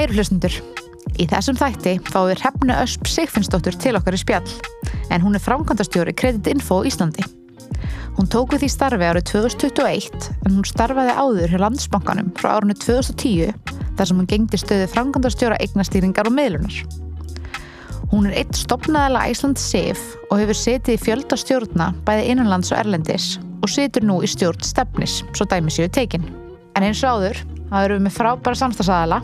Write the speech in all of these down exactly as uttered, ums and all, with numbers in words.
Kæru hlustendur, í þessum þætti fáum við Hrefnu Ösp Sigfinnsdóttur til okkar í spjall, en hún er framkvæmdastjóri Creditinfo á Íslandi. Hún tók við því starfi árið tvö þúsund tuttugu og eitt, en hún starfaði áður hjá Landsbankanum frá árinu tvö þúsund og tíu, þar sem hún gegndi stöðu framkvæmdastjóra eignastýringar og miðlunar. Hún er einn stofnaðala Iceland Sif og hefur setið í fjölda stjórna bæði innanlands og erlendis og situr nú í stjórn Stefnis, svo dæmi séu tekin. En eins og áður, þá erum við með frábæra samstarfsaðila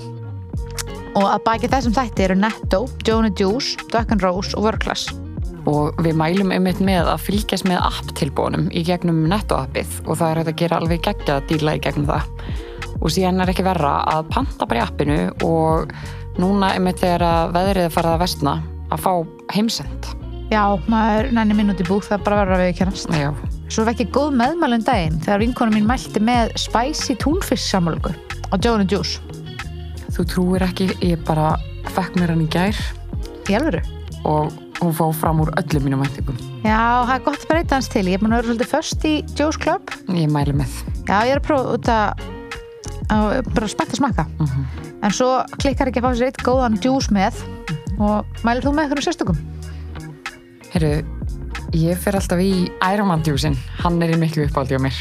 og að baki þessum þætti eru Netto, Joe and the Juice, Duck and Rose og Workclass. Og við mælum einmitt með að fylgjast með app-tilbúnum í gegnum Netto-appið og það er hægt að gera alveg geggjað díla í gegnum það. Og síðan er ekki verra að panta bara í appinu og núna einmitt þegar að veðrið er farið að versna að fá heimsend. Já, maður nenni minn út í búk, það er bara verður að viðurkennast. Já. Svo vekki góð meðmælum daginn þegar vinkona mín mælti með spicy túnfisksamlöku á Joe and the Juice. Þú trúir ekki, ég bara fekk mér hann í gær. Í alvöru? Og hún fór fram úr öllum mínum væntingum. Já, það er gott að breyta hans til. Ég er búin að vera svolítið föst í Joe's Club. Ég mæli með. Já, ég er að prófa út að, að bara spennt að smakka. Mm-hmm. En svo klikkar ekki að fá sér eitt góðan juice með og mælir þú með einhverjum sérstökum? Heyrðu, ég fer alltaf í Ironman-djúsin. Hann er í miklu uppáldi á mér.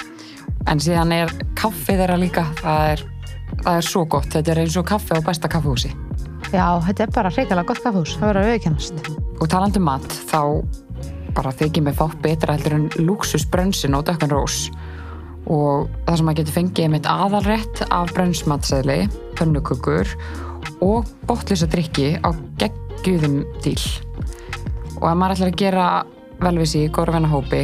En síðan er kaffið þeirra líka. Það er, það er svo gott. Þetta er eins og kaffi á besta kaffihúsi. Já, þetta er bara hrikalega gott kaffihús. Það verður að viðurkennast. Og talandi um mat, þá bara þykir mér fátt betra heldur en lúxusbrönsin á Duck and Rose. Og það sem maður getur fengið einmitt aðalrétt af brönnsmatseðli, pönnukökur og botnlausa drykki á geggjuðum díl. Og ef maður ætlar að gera vel við sig, góðra vinahópi,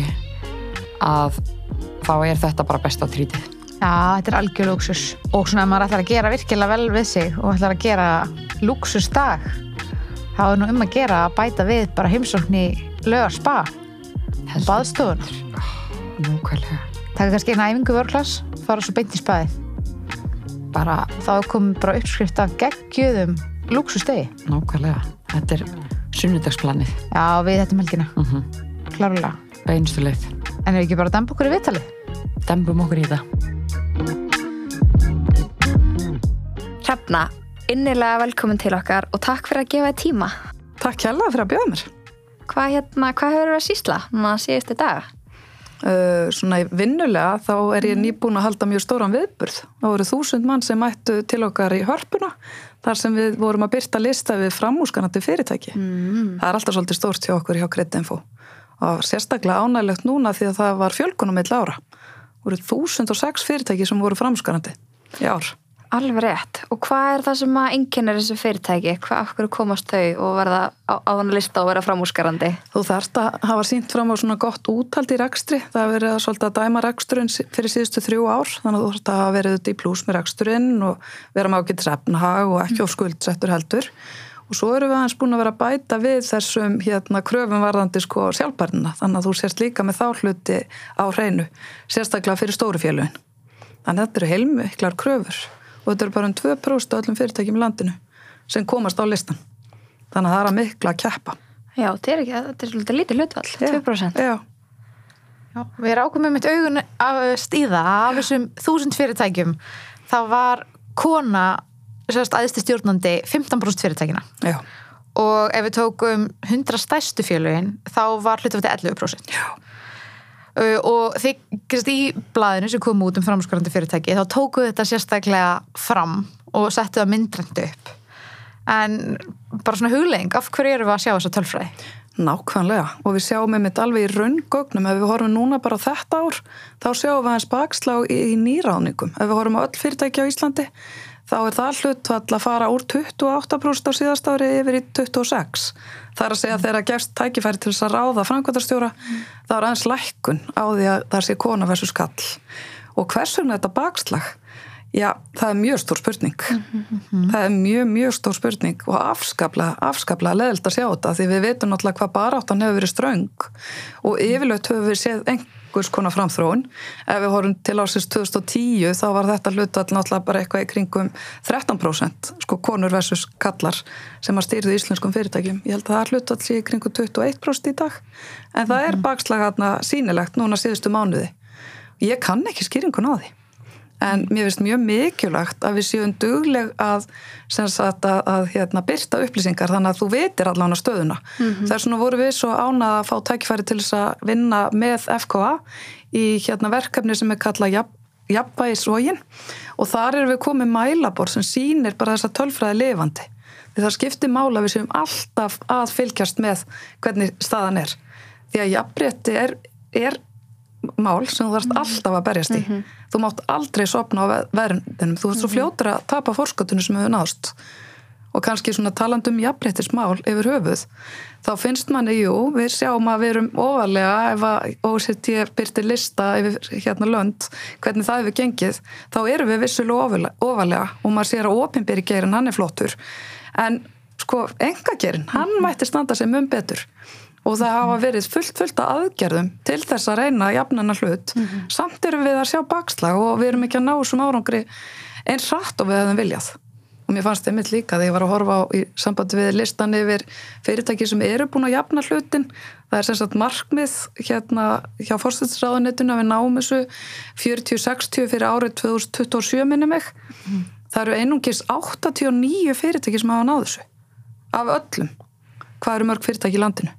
að þá er þetta bara besta trítið. Já, þetta er algjör lúxus. Og svona ef maður ætlar að gera virkilega vel við sig og ætlar að gera lúxusdag, þá er nú um að gera að bæta við bara heimsókn í Laugar spa og baðstofunar. Nákvæmlega. Taka kannski eina æfingu Workclass, fara svo beint í spaði. Bara þá er komið bara uppskrift af geggjuðum lúxusdegi. Nákvæmlega. Þetta er sunnudagsplanið. Já, við þetta melgina. Mm-hmm. Klárlega. Beinustu leið. En ef við ekki bara demba okkur í viðtalið? Dembum okkur í það. Hrefna, innilega velkomin til okkar og takk fyrir að gefa þér tíma. Takk hérlega fyrir að bjóða mér. Hvað, hérna, hvað hefur verið að sýsla núna síðustu daga? Uh, svona vinnulega þá er ég nýbúin að halda mjög stóran viðburð. Það voru þúsund mann sem mættu til okkar í Hörpuna þar sem við vorum að birta lista við framúrskarandi fyrirtæki. Mm. Það er alltaf svolítið stórt hjá okkur hjá Creditinfo. Og sérstaklega ánægilegt núna því að það var fjölgun á milli ára. Það voru þúsund og sex fyrirtæki sem voru framúrskarandi í ár. Alveg rétt. Og hvað er það sem að einkennir þessu fyrirtæki? Hvað af hverju komast þau og verða á, á þannig lista og vera framúrskarandi? Þú þarft að hafa sýnt fram á svona gott úthald í rekstri. Það hefur verið svolítið að dæma reksturinn fyrir síðustu þrjú ár. Þannig að þú þarft að hafa verið í plús með reksturinn og vera með ágætis efnahag og ekki of skuldsettur heldur. Og svo erum við aðeins búin að vera að bæta við þessum hérna kröfum varðandi sko sjálfbærnina. Þannig að þú sérst líka með þá hluti á hreinu, sérstaklega fyrir stóru félögin. Þannig að þetta eru heilmiklar kröfur. Og þetta eru bara um tvö prósent af öllum fyrirtækjum í landinu sem komast á listan. Þannig að það er að mikla að keppa. Já, þetta er, ekki, þetta er svolítið lítið hlutfall, tvö prósent. Já. Já, við erum ákveðum með augun að stíða af þessum þúsund fyrirtækjum. Það var kona, sérst æðsti stjórnandi, fimmtán prósent fyrirtækina. Já. Og ef við tókum hundrað stærstu félögin, þá var hlutfallið ellefu prósent. Já. Uh, og þið í blaðinu sem kom út um framúrskarandi fyrirtæki þá tókuðu þetta sérstaklega fram og settu það myndrænt upp en bara svona huglegging af hverju erum við að sjá þessa tölfræði? Nákvæmlega og við sjáum einmitt alveg í raungögnum ef við horfum núna bara á þetta ár þá sjáum við aðeins bakslag í, í nýráðningum ef við horfum á öll fyrirtæki á Íslandi þá er það hlutfall að fara úr tuttugu og átta prósent á síðasta ári yfir í tuttugu og sex. Það er að segja að þegar gefst tækifæri til þess að ráða framkvæmdastjóra, mm. þá er aðeins lækkun á því að það sé kona versus kall. Og hvers vegna þetta bakslag? Já, það er mjög stór spurning. Mm-hmm. Það er mjög, mjög stór spurning og afskaplega, afskaplega leðilt að sjá þetta því við veitum náttúrulega hvað baráttan hefur verið ströng og yfirleitt höfum við séð einhvers konar framþróun. Ef við horfum til ársins tvö þúsund og tíu þá var þetta hlutfall náttúrulega bara eitthvað í kringum þrettán prósent, sko konur versus kallar sem að stýrðu íslenskum fyrirtækjum. Ég held að það hlutfall sé í kringum tuttugu og eitt prósent í dag, en það er bakslag þarna sýnilegt núna síðustu mánuði. Ég kann ekki skýringun á því. en mér finnst mjög mikilvægt að við séum dugleg að, sem sagt, að, að hérna, birta upplýsingar þannig að þú vitir allan á stöðuna. Mm-hmm. Þess vegna voru við svo ánað að fá tækifæri til þess að vinna með F K A í hérna, verkefni sem er kallað jafn, jafnvægisvogin og þar erum við komið mælabor sem sýnir bara þessa tölfræði lifandi. Því það skiptir mála við séum alltaf að fylgjast með hvernig staðan er. Því að jafnrétti er, er mál sem þú þarfst alltaf að berjast í. Mm-hmm. Þú mátt aldrei sofna á verðinum. Þú ert svo fljótur að tapa forskotinu sem hefur náðst. Og kannski svona talandi um jafnréttismál yfir höfuð, þá finnst manni, jú, við sjáum að við erum ofarlega, ef að O E C D birtir lista yfir hérna lönd, hvernig það hefur gengið, þá erum við vissulega ofarlega og maður sér að opinberi geirinn, hann er flottur. En sko, engageirinn, hann mætti standa sig mun betur. Og það hafa verið fullt, fullt að aðgerðum til þess að reyna að jafna hennar hlut. Mm-hmm. Samt erum við að sjá bakslag og við erum ekki að ná þessum árangri eins hratt og við hefðum viljað. Og mér fannst einmitt líka þegar ég var að horfa á í sambandi við listan yfir fyrirtæki sem eru búin að jafna hlutin. Það er sem sagt markmið hérna hjá forsætisráðuneytinu að við náum þessu fjörutíu sextíu fyrir árið tvö þúsund tuttugu og sjö minni mig. Mm. Það eru einungis áttatíu og níu fyrirtæki sem hafa náð þessu. Af öllum. Hvað eru mörg fyrirtæki í landinu?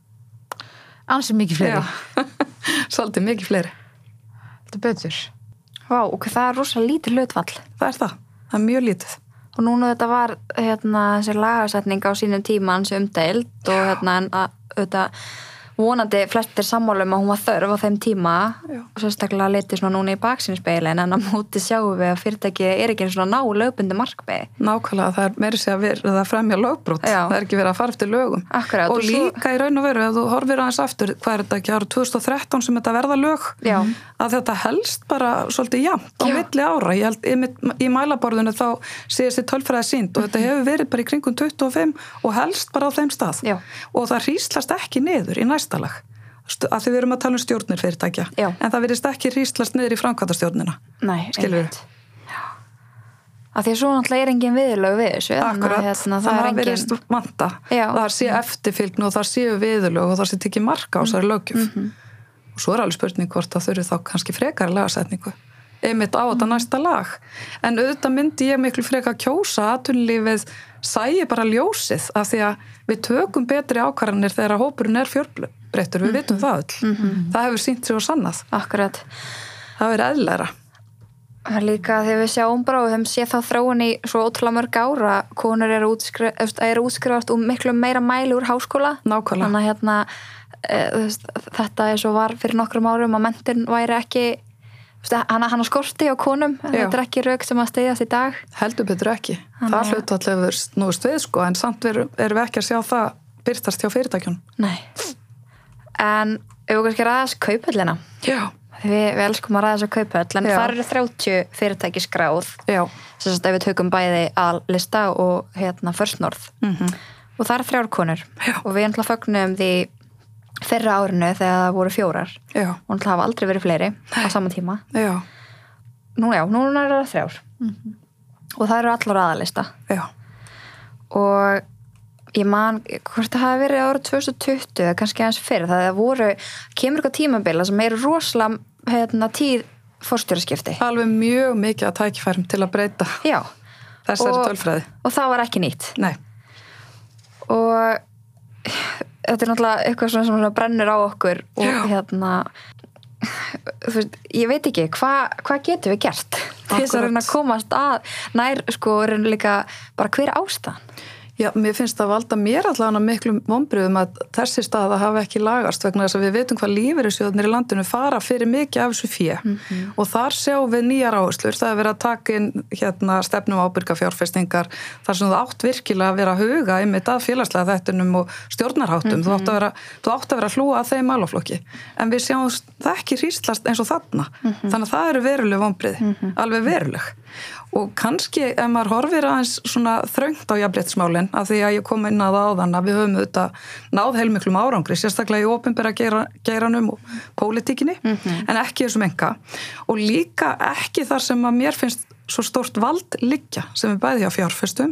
Ansi mikið fleiri. Svolítið mikið fleiri. Þetta betur. Vá, og það er rosa lítið hlutfall. Það er það. Það er mjög lítið. Og núna þetta var hérna þessi lagasetning á sínum tíma hans umdeild og hérna en að auðvitað vonandi flestir sammálum að hún var þörf á þeim tíma Já. Og sérstaklega litið svona núna í baksýnisspegilinn en að móti sjáum við að fyrirtæki er ekki svona ná lögbundi markmiði. Nákvæmlega, það er meiri sé að verða að fremja lögbrot, Já. Það er ekki verið að fara eftir lögum. Akkurat, og, og svo... líka í raun og veru, ef þú horfir aðeins aftur, hvað er þetta ekki árið tvö þúsund og þrettán sem þetta verða lög, Já. Að þetta helst bara svolítið jafnt á Já. Milli ára. Ég held, í, í mælaborðinu þá sé þessi tölfræði sýnd og þetta hefur verið bara í kringum tuttugu og fimm og helst bara á þeim stað. Já. Og það hríslast ekki niður í næsta lag. Að því við erum að tala um stjórnir fyrirtækja. Já. En það virðist ekki hríslast niður í framkvæmdastjórnina. Nei, skilur við. Af því að svo náttúrulega er engin viðurlög við þessu. Akkurat, hérna, það, það engin... virðist vanta. Já. Það sé eftirfylgni og það séu viðurlög og það sé tekið marka á þessari löggjöf. Mm-hmm. Og svo er alveg spurning hvort það þurfi þá kannski frekari lagasetningu. Einmitt á þetta mm. næsta lag. En auðvitað myndi ég miklu frekar kjósa atvinnulífið sæi bara ljósið af því að við tökum betri ákvarðanir þegar hópurinn er fjölbreyttur, við mm-hmm. vitum það öll. Mm-hmm. Það hefur sýnt sig og sannað. Akkurat. Það er eðlæra. Það er líka þegar við sjáum bara og þeim sé þá þróun í svo ótrúlega mörg ára, konur eru útskrifast er útskrifast úr miklu meira mæli úr háskóla. Nákvæmlega. Þannig að hérna, e, þetta er svo var fyrir nokkrum árum að menntun væri ekki hann, hann skorti á konum, Já. Þetta er ekki rauk sem að steyðast í dag. Heldur betur ekki. Hann það hlutfall snúist við sko, en samt erum við ekki að sjá það byrtast hjá fyrirtækjunum. Nei. En ef við kannski ræðast kauphöllina. Já. Við, við elskum að ræða þess að kauphöll, en þar eru þrjátíu fyrirtæki skráð. Já. Þess að ef við tökum bæði að lista og hérna First North. Mm-hmm. Og það eru þrjár konur. Já. Og við ætla fögnum því fyrra árinu þegar það voru fjórar. Já. Og það hafa aldrei verið fleiri Nei. Á sama tíma. Já. Nú já, núna er það þrjár. Mm-hmm. Og það eru allar aðalista. Já. Og ég man, hvort það hafi verið árið tvö þúsund og tuttugu eða kannski aðeins fyrir, það voru, kemur eitthvað tímabila sem eru rosalega hérna, tíð forstjóraskipti. Alveg mjög mikið að tækifærum til að breyta Já. Þessari tölfræði. Og það var ekki nýtt. Nei. Og þetta er náttúrulega eitthvað svona sem brennur á okkur og Já. Hérna þú veist, ég veit ekki hvað hva getum við gert til þess að reyna að komast að nær sko reyna líka bara hver ástæðan. Já, mér finnst það valda mér allavega miklum vonbrigðum að þessi staða hafi ekki lagast vegna þess að við veitum hvað lífeyrissjóðirnir í landinu fara fyrir mikið af þessu fé mm-hmm. og þar sjáum við nýjar áherslur. Það er verið að taka inn hérna, stefnum ábyrga fjárfestingar þar sem það átt virkilega að vera að huga einmitt að félagslega þættunum og stjórnarháttum. Mm-hmm. Þú átt að vera, þú átt að vera að hlúa að þeim málaflokki. En við sjáum það ekki hríslast eins og þarna. Mm-hmm. Þannig að það eru veruleg vonbrigði, mm-hmm. alveg veruleg. Og kannski ef maður horfir aðeins svona þröngt á jafnréttismálin af því að ég kom inn að það áðan að við höfum auðvitað náð heilmiklum árangri, sérstaklega í opinbera geiranum og pólitíkinni, mm-hmm. en ekki þessum enga. Og líka ekki þar sem að mér finnst svo stórt vald liggja sem við bæði hjá fjárfestum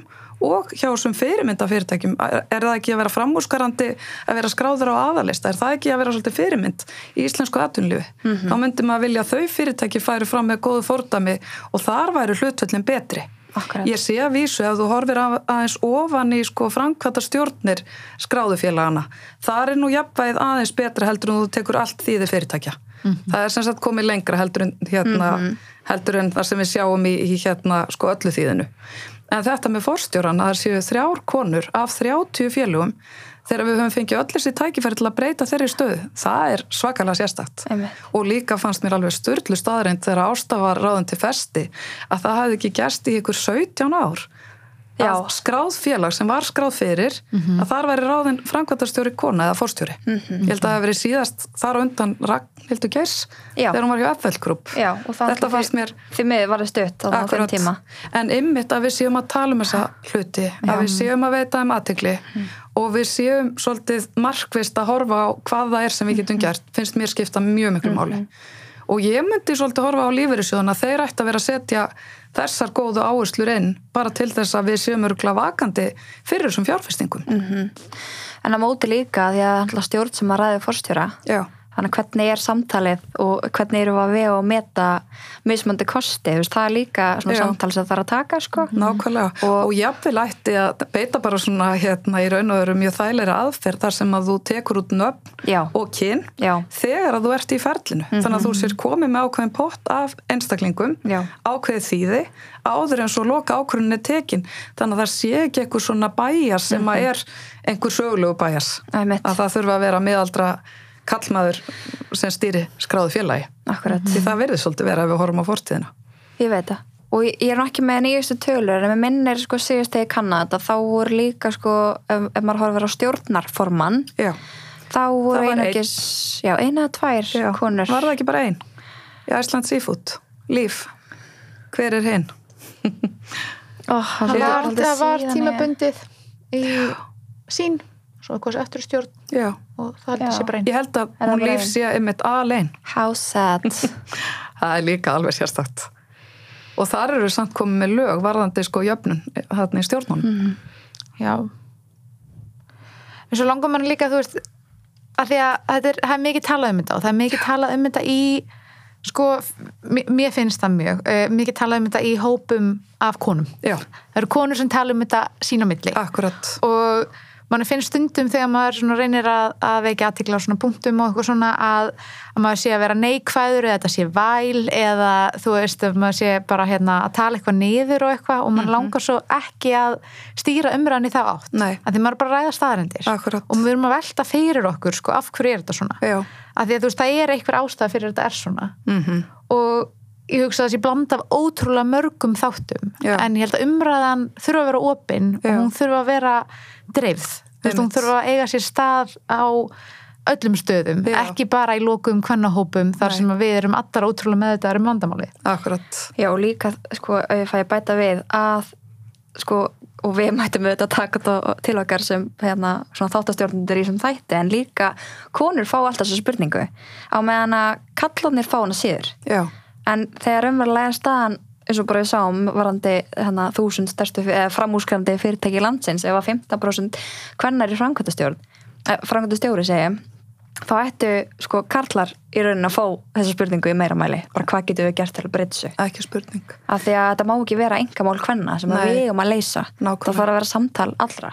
og hjá þessum fyrirmyndafyrirtækjum, er það ekki að vera framúrskarandi að vera skráður á aðalista, er það ekki að vera svolítið fyrirmynd í íslensku atvinnulífi? Mm-hmm. Þá myndi maður vilja að þau fyrirtæki færi fram með góðu fordæmi og þar væri hlutföllin betri. Akkurat. Ég sé að vísu ef þú horfir aðeins ofan í sko framkvæmda stjórnir skráðufélagana, þar er nú jafnvægið aðeins betra heldur en þú tekur allt þýði fyrirtækja. Mm-hmm. Það er sem sagt komið lengra heldur en hérna, mm-hmm. heldur en það sem við sjáum í, í hérna sko öllu þýðinu. En þetta með forstjóran að það séu þrjár konur af þrjátíu félögum þegar við höfum fengið öll þessi tækifæri til að breyta þeirri stöðu, það er svakalega sérstakt. Einmitt. Og líka fannst mér alveg sturlu staðreind þegar Ásta var ráðin til festi að það hefði ekki gerst í ykkur sautján ár. Já. Að skráð félag sem var skráð fyrir mm-hmm. að þar væri ráðin framkvæmdastjóri kona eða forstjóri. Mm-hmm. Ég held að það hefði verið síðast þar á undan Ragnhildur Geirs þegar hún var hjá F L Group. Já, og það þetta fannst mér því miður var það stutt á þeim tíma. En einmitt að við séum að tala um þessa hluti, að Já. Við séum að veita um athygli mm. og við séum svolítið markvisst að horfa á hvað það er sem við getum gert, finnst mér skipta mjög miklu máli. Mm-hmm. Og ég myndi svolítið horfa á lífeyrissjóðuna, þeir ætti að vera að setja þessar góðu áherslur inn bara til þess að við séum örgulega vakandi fyrir þessum fjárfestingum. Mm-hmm. En á móti líka því að stjórn sem að ræði forstjóra. Já. Þannig hvernig er samtalið og hvernig eru að vega og meta mismöndi kosti, það er líka svona samtal sem það þarf að taka, sko. Nákvæmlega, og, og jafnvel ætti að beita bara svona hérna í raun og veru mjög þægilegri aðferð þar sem að þú tekur út nöfn Já. Og kyn Já. Þegar að þú ert í ferlinu. Mm-hmm. Þannig að þú sér komið með ákveðin pott af einstaklingum, Já. Ákveðið þýði, áður en svo loka ákvörðunin er tekin. Þannig að það sé ekki einhver svona bæjas sem mm-hmm. að er einhver sögulegu bæjas. Að það þurfa að vera miðaldra kallmaður sem stýri skráðu félagi. Akkurat. Því það verður svolítið vera ef við horfum á fortíðina. Ég veit það. Og ég er ekki með nýjustu tölur, en með minnir sko síðast þegar ég kanna þetta, þá voru líka sko, ef, ef maður horfir á stjórnarformann, já. Þá voru einugis, ein. já, eina eða tvær já. Konur. Var það ekki bara ein? Í Iceland Seafood. Líf. Hver er hinn? oh, það var, það var tímabundið í sín. Svo eitthvað eftir stjórn Já. Og það heldur sér bara einn. Ég held að hún Líf sé einmitt alein. How sad. Það er líka alveg sérstakt. Og þar eru samt komið með lög varðandi sko jöfnun þarna í stjórnunum. Mm-hmm. Já. En svo langar mann líka, þú veist, að því að þetta er, það er mikið talað um þetta og það er mikið talað um þetta í, sko, mér finnst það mjög, mikið talað um þetta í hópum af konum. Já. Það eru konur sem tala um þetta sín á milli. Akkurat. Og mann finnst stundum þegar maður svona reynir að, að veikja athygli á svona punktum og eitthvað svona að, að maður sé að vera neikvæður eða þetta sé væl eða þú veist að maður sé bara hérna að tala eitthvað niður og eitthvað og maður mm-hmm. langar svo ekki að stýra umræðan í það átt. Nei. Að því maður bara ræða staðarendir. Akkurat. Og við erum að velta fyrir okkur sko af hverju er þetta svona. Já. Að því að þú veist það er einhver ástæða fyrir þetta er svona. Mm-hmm. Og ég hugsa að þessi blanda af ótrúlega mörgum þáttum. Já. En ég held að umræðan þurfa að vera opin og hún þurfa að vera dreifð. Þú veist, hún þurfa að eiga sér stað á öllum stöðum, Já. Ekki bara í lokum kvennahópum þar Nei. Sem við erum allar ótrúlega með þetta um vandamáli. Akkurat. Já, og líka, sko, ef ég fæ að bæta við að, sko, og við mættum auðvitað taka þetta til okkar sem hérna, svona þáttastjórnendur í sem þætti, en líka konur fá alltaf þessu spurningu á meðan að kallarnir fá hana síður. Já. En þegar umverulega staðan eins og bara við sáum varandi hana, þúsund stærstu framúrskarandi fyrirtæki landsins ef að fimmtán prósent kvennar í framkvæmdastjórn eh, framkvæmdastjóri segi þá ættu sko karlar í rauninni að fá þessu spurningu í meira mæli bara hvað getum við gert til að breyta þessu ekki spurning af því að þetta má ekki vera einkamál kvenna sem við eigum að leysa það þarf að vera samtal allra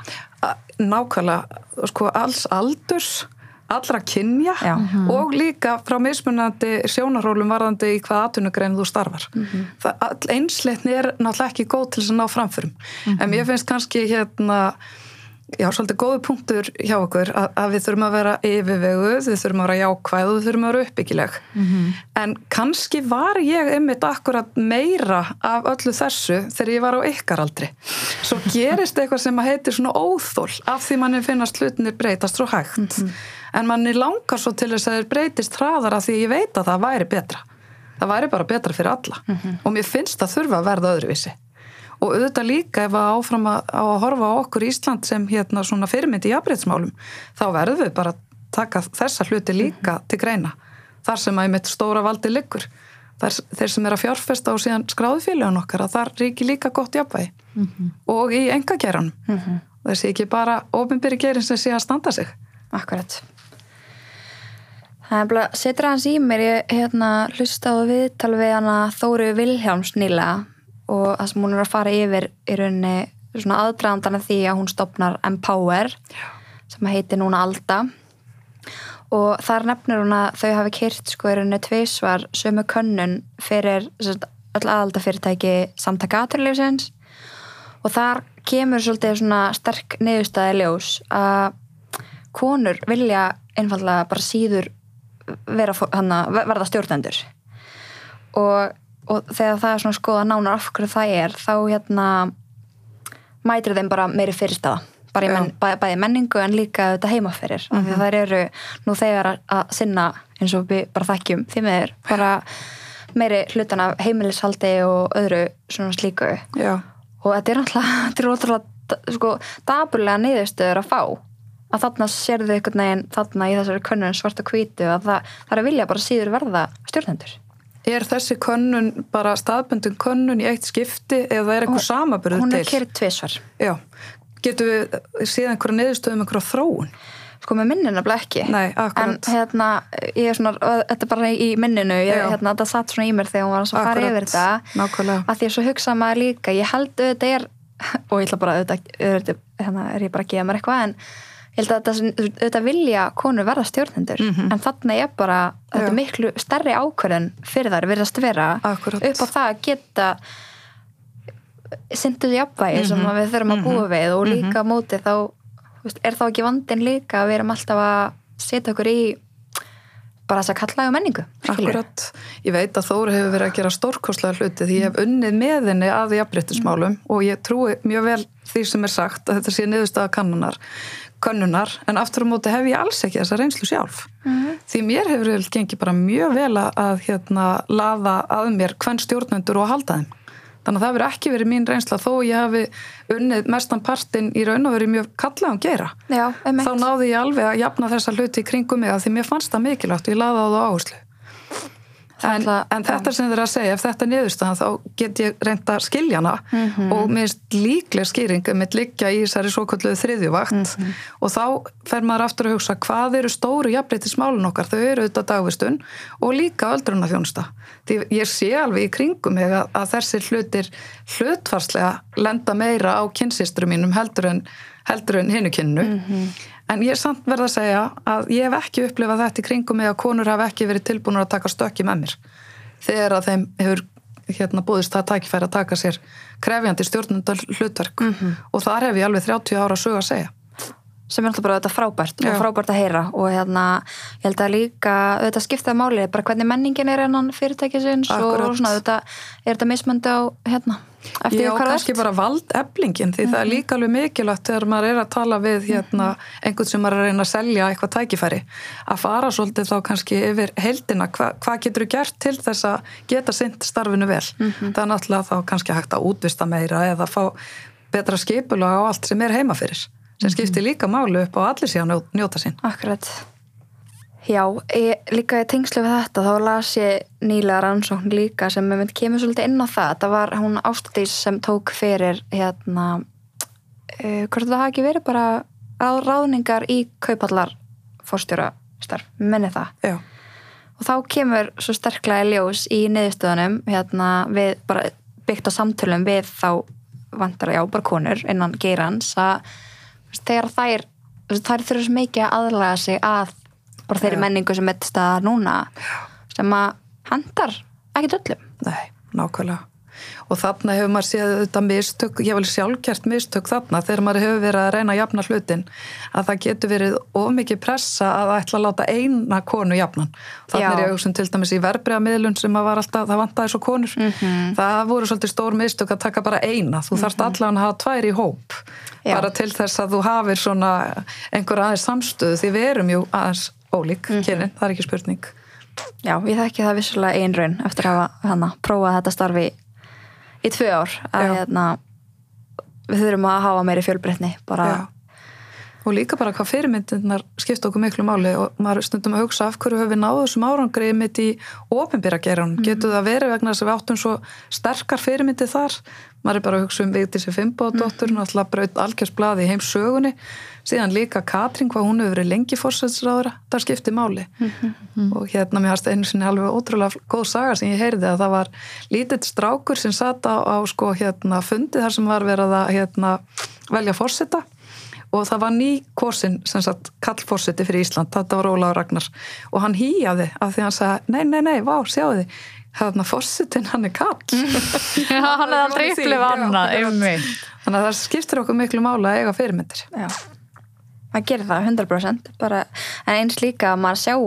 Nákvæmlega sko alls aldurs allra kynja mm-hmm. og líka frá mismunandi sjónarhólum varðandi í hvað atvinnugrein þú starfar. Mm-hmm. Það, all einsleitni er náttúrulega ekki góð til þess að ná framförum. Mm-hmm. En mér finnst kannski hérna, já, svolítið góður punktur hjá okkur að, að við þurfum að vera yfirveguð, við þurfum að vera jákvæð og við þurfum að vera uppbyggileg. Mm-hmm. En kannski var ég einmitt akkurat meira af öllu þessu þegar ég var á ykkar aldri. Svo gerist eitthvað sem að heitir svona óþól af því manni finnast hlutinir breytast svo hægt. Mm-hmm. En manni langar svo til þess að þeir breytist hraðar af því ég veit að það væri betra. Það væri bara betra fyrir alla. Mm-hmm. Og mér finnst það þurfa að verða öðruvísi. Og auðvitað líka ef að áfram að, að horfa á okkur Ísland sem hérna svona fyrirmynd í jafnréttismálum, þá verðum við bara að taka þessa hluti líka mm-hmm. til greina. Þar sem að mitt stóra valdi liggur. þar, þeir sem er að fjárfesta og síðan skráðufélögin okkar að þar ríki líka gott jafnvægi mm -hmm. og í engageranum mm -hmm. þessi ekki bara opinberi gerin sem sé að standa sig. Akkurat. Það er bara, setur hans í mér, ég hérna hlusta á viðtal við hana Þóru Vilhjálms nýlega og það sem hún er að fara yfir í rauninni svona aðdragandana því að hún stofnar Empower Já. Sem heitir núna Alda og þar nefnir hún að þau hafi keyrt sko í rauninni tvisvar sömu könnun fyrir öll aðaldafyrirtæki Samtaka atvinnulífsins og þar kemur svolítið svona sterk niðurstaða ljós að konur vilja einfallega bara síður vera hana, verða stjórnendur og, og þegar það er svona skoða nánar af hverju það er þá hérna mætir þeim bara meiri fyrirstaða bara í men, bæ, bæði menningu en líka þetta heimaferir mm -hmm. af því að þær eru nú þegar að, að sinna eins og við bara þekkjum því með þér bara meiri hlutan af heimilishaldi og öðru svona slíku Já. og þetta er náttúrulega þetta er náttúrulega sko dapurlega niðurstöður að fá að þarna sérðu einhvern veginn þarna í þessari könnun svarta hvítu að það, það er vilja bara síður verða stjórnendur. Er þessi könnun bara staðbundin könnun í eitt skipti eða er eitthvað samaburður til? Hún er kerið tvisvar. Já. Getur við séð einhverja niðurstöðum einhverja þróun? Sko með minnina bara ekki. Nei, akkurat. En hérna, ég er svona, þetta er bara í minninu, ég, hérna, þetta satt svona í mér þegar hún var að fara yfir þetta. Nákvæmlega. Að því að svo hugsa maður líka, ég held auðvitað er, og ég ætla bara auðvitað, auðvitað hérna er ég bara að gefa mér eitthvað, en ég held að þetta, auðvitað vilja konur verða stjórnendur, mm -hmm. en þarna er bara, þetta er miklu stærri ákvörðun fyrir þær, virðast vera, akkurat. Upp á það að geta synduð jafnvægi mm -hmm. sem við þurfum að búa við og líka mm -hmm. móti þá er þá ekki vandinn líka að við erum alltaf að setja okkur í bara þess að kalla um menningu. Akkurat. Ég veit að Þóra hefur verið að gera stórkostlega hluti því ég hef unnið með henni að jafnréttismálum mm. og ég trúi mjög vel því sem er sagt að þetta sé niðurstaða kannunar, könnunar en aftur á móti hef ég alls ekki þessa reynslu sjálf. Mm. Því mér hefur vel gengið bara mjög vel að hérna laða að mér hvern stjórnendur og halda þeim. Þannig að það hefur ekki verið mín reynsla þó ég hafi unnið mestan partinn í raun og verið mjög kallaðum gera. Já, einmitt. Þá náði ég alveg að jafna þessa hluti í kringum mig að því mér fannst það mikilvægt og ég laði á það áherslu. En, en þetta sem þið er að segja, ef þetta er niðurstaðan þá get ég reynt að skilja hana mm -hmm. og minnst líkleg skýring um mitt liggja í þessari svokölluðu þriðjuvakt mm -hmm. og þá fer maður aftur að hugsa hvað eru stóru jafnréttismálin okkar, þau eru auðvitað dagvistun og líka öldrunarþjónusta. Því ég sé alveg í kringum mig að, að þessir hlutir hlutfarslega lenda meira á kynsystrum mínum heldur en, heldur en hinu kynnu. Mm -hmm. En ég er samt verð að segja að ég hef ekki upplifað þetta í kringum mig að konur hef ekki verið tilbúinur að taka stökki með mér. Þegar að þeim hefur hérna búðist það tækifæri að taka sér krefjandi stjórnundar hlutverk mm -hmm. og þar hef ég alveg þrjátíu ára sög að segja. Sem er alltaf bara þetta frábært Já. Og frábært að heyra og hérna, ég held að líka þetta skiptaði máli, bara hvernig menningin er innan fyrirtækisins og svona þetta, er þetta mismöndi á hérna eftir Já, kannski bara valdeflingin því mm-hmm. það er líka alveg mikilvægt þegar maður er að tala við hérna mm-hmm. einhvern sem er að reyna að selja eitthvað tækifæri að fara svolítið þá kannski yfir heildina, Hva, hvað getur þú gert til þess að geta sinnt starfinu vel mm-hmm. það er náttúrulega þá kannski hægt að útvista meira eða fá betra skipulag á allt sem er heima fyrir sem skiptir líka máli upp á allir síðan að njóta sín. Akkurat. Já, ég, líka í tengslu við þetta þá las ég nýlega rannsókn líka sem við myndum kemur svolítið inn á það. Það var hún Ástdís sem tók fyrir hérna, uh, hvort það hafi ekki verið bara ráð, ráðningar í kaupallar forstjórastarf, minni það. Já. Og þá kemur svo sterklega ljós í niðurstöðunum hérna við bara byggt á samtölum við þá vantar já, bara konur innan geirans að þegar þær, þær þurfa svo mikið að aðlaga sig að bara þeirri menningu sem mitt staðar núna sem að handar ekkert öllum. Nei, nákvæmlega. Og þarna hefur maður séð þetta mistök, ég vil sjálfgert mistök þarna þegar maður hefur verið að reyna að jafna hlutin að það getur verið of mikið pressa að ætla að láta eina konu jafnan. Þarna Já. er ég hugsun til dæmis í verðbréfamiðlun sem að var alltaf, það vantaði svo konur. Mm-hmm. Það voru svolítið stór mistök að taka bara eina. Þú mm-hmm. þarft allan að hafa tvær í hóp. Já. Bara til þess að þú hafir svona einhver aðeins samstöðu því við erum jú aðeins ólík mm-hmm. kynin, það er ekki spurning. Já, ég þekki það vissulega ein raun eftir að hafa hana, prófað þetta starfi í tvö ár að hérna, við þurfum að hafa meiri fjölbreytni bara. Já. Og líka bara hvað fyrirmyndirnar skipta okkur miklu máli og maður stundum að hugsa af hverju höfum við náðu þessum árangri mitt í opinbera geranum. Mm. Getur það verið vegna þess að við áttum svo sterkar fyrirmyndir þar. Maður er bara að hugsa um Vigdísi Finnbogadóttur, mm. náttúrulega braut algjörsblaði í heimssögunni. Síðan líka Katrín, hvað hún hefur verið lengi forsætisráðherra, það skipti máli. Mm-hmm. Og hérna mér hafst einu sinni alveg ótrúlega góð saga sem ég heyrði að það var lítill strákur sem sat á, á sko hérna fundi þar sem var verið að hérna velja forseta og það var ný kosin sem sagt kallforseti fyrir Ísland, þetta var Ólafur Ragnar og hann hýjaði af því hann sagði, nei, nei, nei, vá, sjáu þið hérna forsetin, hann er kall. Já, hann er aldrei upplifað annað, einmitt. Þannig að það skiptir okkur miklu máli að eiga fyrirmyndir. Já. Maður gerir það hundra prósent bara, en eins líka að maður sjáu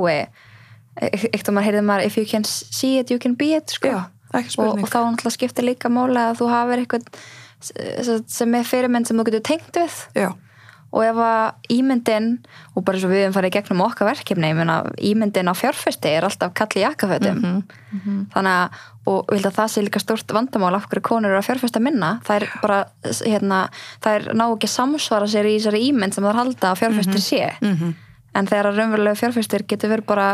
eitt og maður heyrði maður if you can see it, you can be it sko. Já, ekki spurning. og, og þá náttúrulega skiptir líka máli að þú hafir eitthvað sem er fyrirmynd sem þú getur tengt við. Já. Og ef að ímyndin og bara svo við erum farið gegnum okkar verkefni, ég meina ímyndin á fjárfesti er alltaf kall í jakkafötum. Mm-hmm. Mm-hmm. Þannig að, og ég held að það sé líka stórt vandamál af hverju konur eru að fjárfesta minna, það er bara hérna, það er ná ekki samsvara sér í þessari ímynd sem það er halda að fjárfestir sé. Mm-hmm. En þegar að raunverulega fjárfestir getur verið bara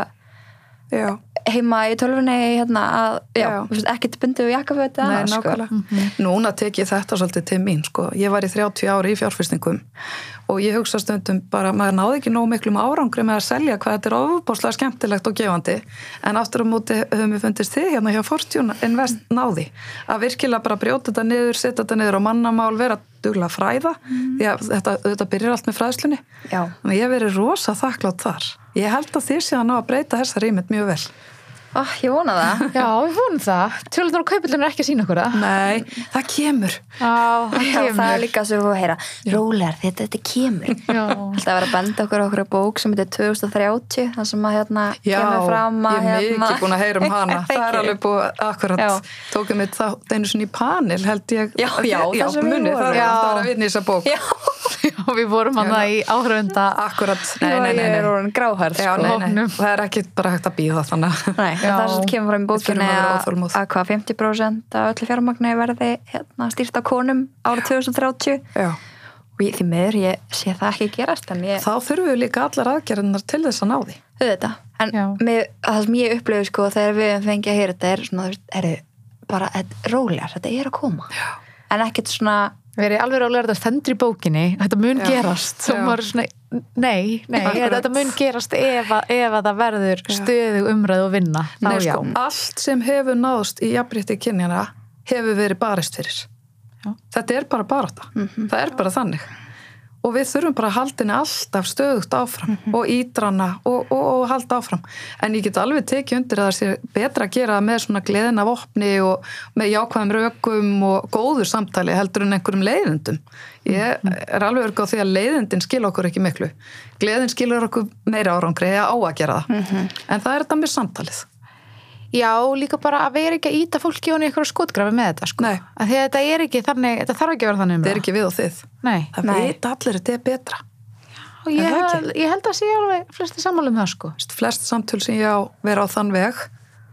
já. Heima í tölvunni hérna að, já, já. Ekkert bundið við jakkafötu. Nei, nákvæmlega. Sko. Mm-hmm. Núna tek ég þetta svolítið til mín, sko. Ég var í þrjátíu ári í fjárfestingum og ég hugsa stundum bara, maður náði ekki nóg miklum árangri með að selja hvað þetta er ofboðslega skemmtilegt og gefandi, en aftur á móti höfum við fundist þið hérna hjá Fortune Invest náði, að virkilega bara brjóta þetta niður, setja þetta niður á mannamál, vera duglega að fræða, mm. því að þetta, þetta byrjar allt með fræðslunni. Já. Þannig ég hef verið rosa þakklátt þar. Ég held að þér séðan á að breyta þessa rýmynd mjög vel. Oh, ég vona það. Já, við vonum það. Tjóðlega á kaupillinu er ekki að sína okkur það. Nei, það kemur. Já, það kemur. Já, það er líka svo að heyra. Rólegar, þetta, þetta kemur. Já. Alltaf að vera að benda okkur okkur bók sem heitir tvö þúsund þrjátíu, það sem að hérna já, kemur fram að hérna. Já, ég er hérna. mikið búin að heyra um hana. Það er alveg búið akkurat. Já. Tókum við það einu sinni í panel, held ég. Já, já, já það sem við vorum. Það er alltaf að vinna í þessa bók. Já. Já, við vorum hann það í áhrifunda. Akkurat. Nei, nei, nei. Ég er orðin gráhærð. Já, nei, nei. Það er ekki bara hægt að bíða þannig. Nei, það sem kemur fram í bókinni að, að hvað fimmtíu prósent af öllu fjármagni verði hérna, stýrt af konum árið tvö þúsund þrjátíu. Já. Og ég, því miður, ég sé það ekki gerast. En ég... Þá þurfum við líka allar aðgerðinar til þess að ná því. Þetta. En með, það sem ég upplifði sko, þegar við fengið að heyra þetta er svona, er bara rólegar, þetta er að koma. Já. En ekkert svona... Við erum alveg ráðlega þetta stendur í bókinni, þetta mun já, gerast og maður er svona, nei, nei þetta mun gerast ef að, ef að það verður stöðug umræð og vinna. Nei, sko, allt sem hefur náðst í jafnrétti kynjana hefur verið barist fyrir. Já. Þetta er bara barátta. Mm-hmm. Það er bara þannig. Og við þurfum bara að halda henni alltaf stöðugt áfram mm-hmm. og ídrana og, og, og halda áfram. En ég get alveg tekið undir að það sé betra að gera með svona gleðin af opni og með jákvæðum rökum og góður samtali heldur en einhverjum leiðindum. Ég er alveg örg á því að leiðindin skilur okkur ekki miklu. Gleðin skilur okkur meira árangri eða á að gera það. Mm-hmm. En það er þetta með samtalið. Já, líka bara að vera ekki að íta fólki og einhverju skotgrafi með þetta, sko. Nei. Að því að þetta er ekki þannig, þetta þarf ekki að vera þannig um það. Þetta er ekki við og þið. Nei. Það veit allir, þetta er betra. Já, ég, held, ég held að sé alveg flesti sammála um það, sko. Flest samtöl sem ég á vera á þann veg,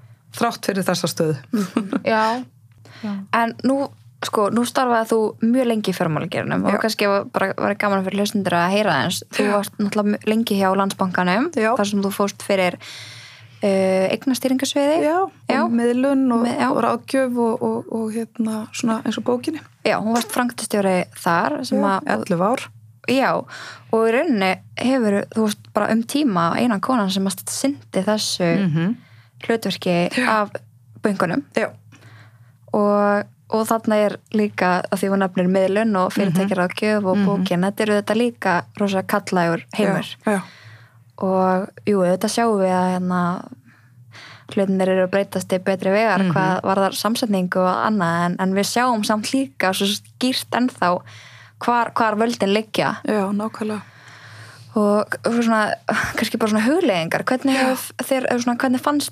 þrátt fyrir þessa stöðu. Já. Já. En nú, sko, nú starfaði þú mjög lengi í fjármálageiranum og kannski bara var gaman fyrir hlustundur að heyra þess. Þú varst náttúrulega lengi hjá Landsbankanum, þar sem þú fórst fyrir Uh, eignastýringasviði já, já. Og miðlun og, Með, og ráðgjöf og, og, og hérna svona eins og bókinni já, hún varst framkvæmdastjóri þar sem já, að, ellefu ár já, og í rauninni hefur þú veist bara um tíma eina konan sem að syndi þessu mm-hmm. hlutverki já. Af böngunum já. og, og þarna er líka að því hún nefnir miðlun og fyrirtækir ráðgjöf og mm-hmm. bókin, þetta eru þetta líka rosa kallaður heimur já, já. Og jú, þetta sjáum við að hérna hlutinir eru að breytast í betri vegar mm-hmm. hvað var þar samsetningu og annað en, en við sjáum samt líka svo skýrt ennþá hvar, hvar völdin liggja. Já, nákvæmlega. Og svona, kannski bara svona hugleiðingar, hvernig, þér, svona, hvernig fannst þér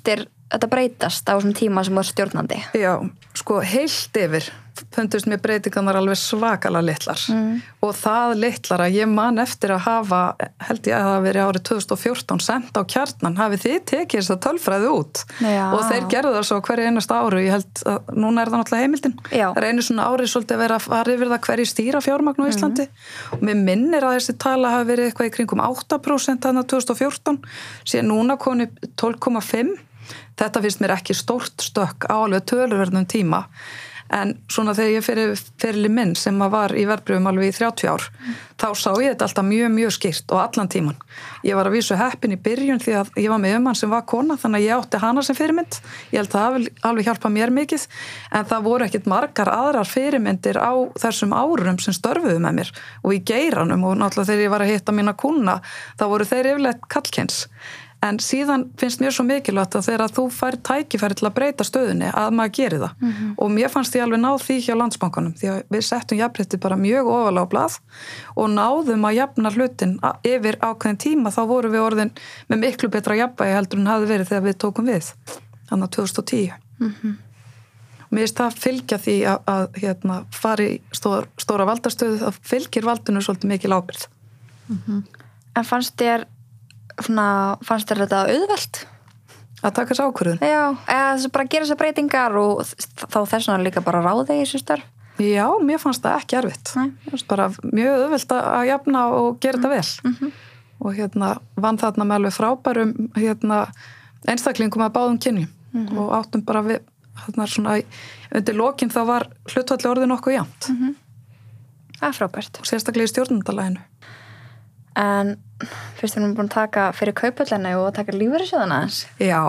þetta breytast á þessum tíma sem var stjórnandi? Já, sko heilt yfir fundust mér breytingarnar alveg svakalega litlar mm. og það litlar að ég man eftir að hafa, held ég að það hafi verið árið tvö þúsund og fjórtán sent á Kjarnan, hafið þið tekið þess að tölfræði út Já. Og þeir gerðu það svo hverju einasta ári, ég held að núna er það náttúrulega heimildin, Já. það er einu svona árið svolítið að vera að fara yfir það hverju stýra fjármagn á Íslandi mm. og mér minnir að þessi tala hafi verið eitthvað í kringum átta prósent þarna tvö þúsund og fjórtán, síðan núna koni tólf komma fimm, þetta finnst mér ekki stórt stökk á alveg töluverðum tíma. En svona þegar ég fyrir ferli minn sem að var í verðbréfum alveg í þrjátíu ár, mm. þá sá ég þetta alltaf mjög, mjög skýrt og allan tíman. Ég var að vísu heppin í byrjun því að ég var með ummann sem var kona, þannig að ég átti hana sem fyrirmynd. Ég held að það hafi alveg hjálpað mér mikið, en það voru ekkit margar aðrar fyrirmyndir á þessum árum sem störfuðu með mér og í geiranum og náttúrulega þegar ég var að hitta mína kúnna, þá voru þeir yfirleitt kallkyns. En síðan finnst mér svo mikilvægt að þegar þú fær tækifæri til að breyta stöðunni að maður geri það. Mm-hmm. Og mér fannst ég alveg náð því hjá Landsbankanum því að við settum jafnrétti bara mjög ofalega á blað og náðum að jafna hlutin yfir ákveðin tíma, þá vorum við orðin með miklu betra jafnvægi heldur en hafði verið þegar við tókum við, þannig að tvö þúsund og tíu. Mm-hmm. Mér finnst það fylgja því að, að hérna, fara í stór, stóra valdastöðu, það fylgir valdinu svolítið mikil ábyrgð. Mm-hmm. En fannst þér Svona, fannst þér þetta auðvelt? Að taka þessu ákvörðun? Já, eða þess að bara gera þessar breytingar og þá þess vegna líka bara ráða í þessu starf? Já, mér fannst það ekki erfitt. Nei. Bara mjög auðvelt að jafna og gera þetta vel. Mm-hmm. Og hérna vann þarna með alveg frábærum hérna, einstaklingum að báðum kynjum mm-hmm. og áttum bara við, hérna svona undir lokinn þá var hlutfalli orðið nokkuð jafnt. Mm-hmm. Það er frábært. Og sérstaklega í stjórnendalaginu. En fyrst erum við búin að taka fyrir kaupöllinu og taka lífeyrissjóðana eins. Já.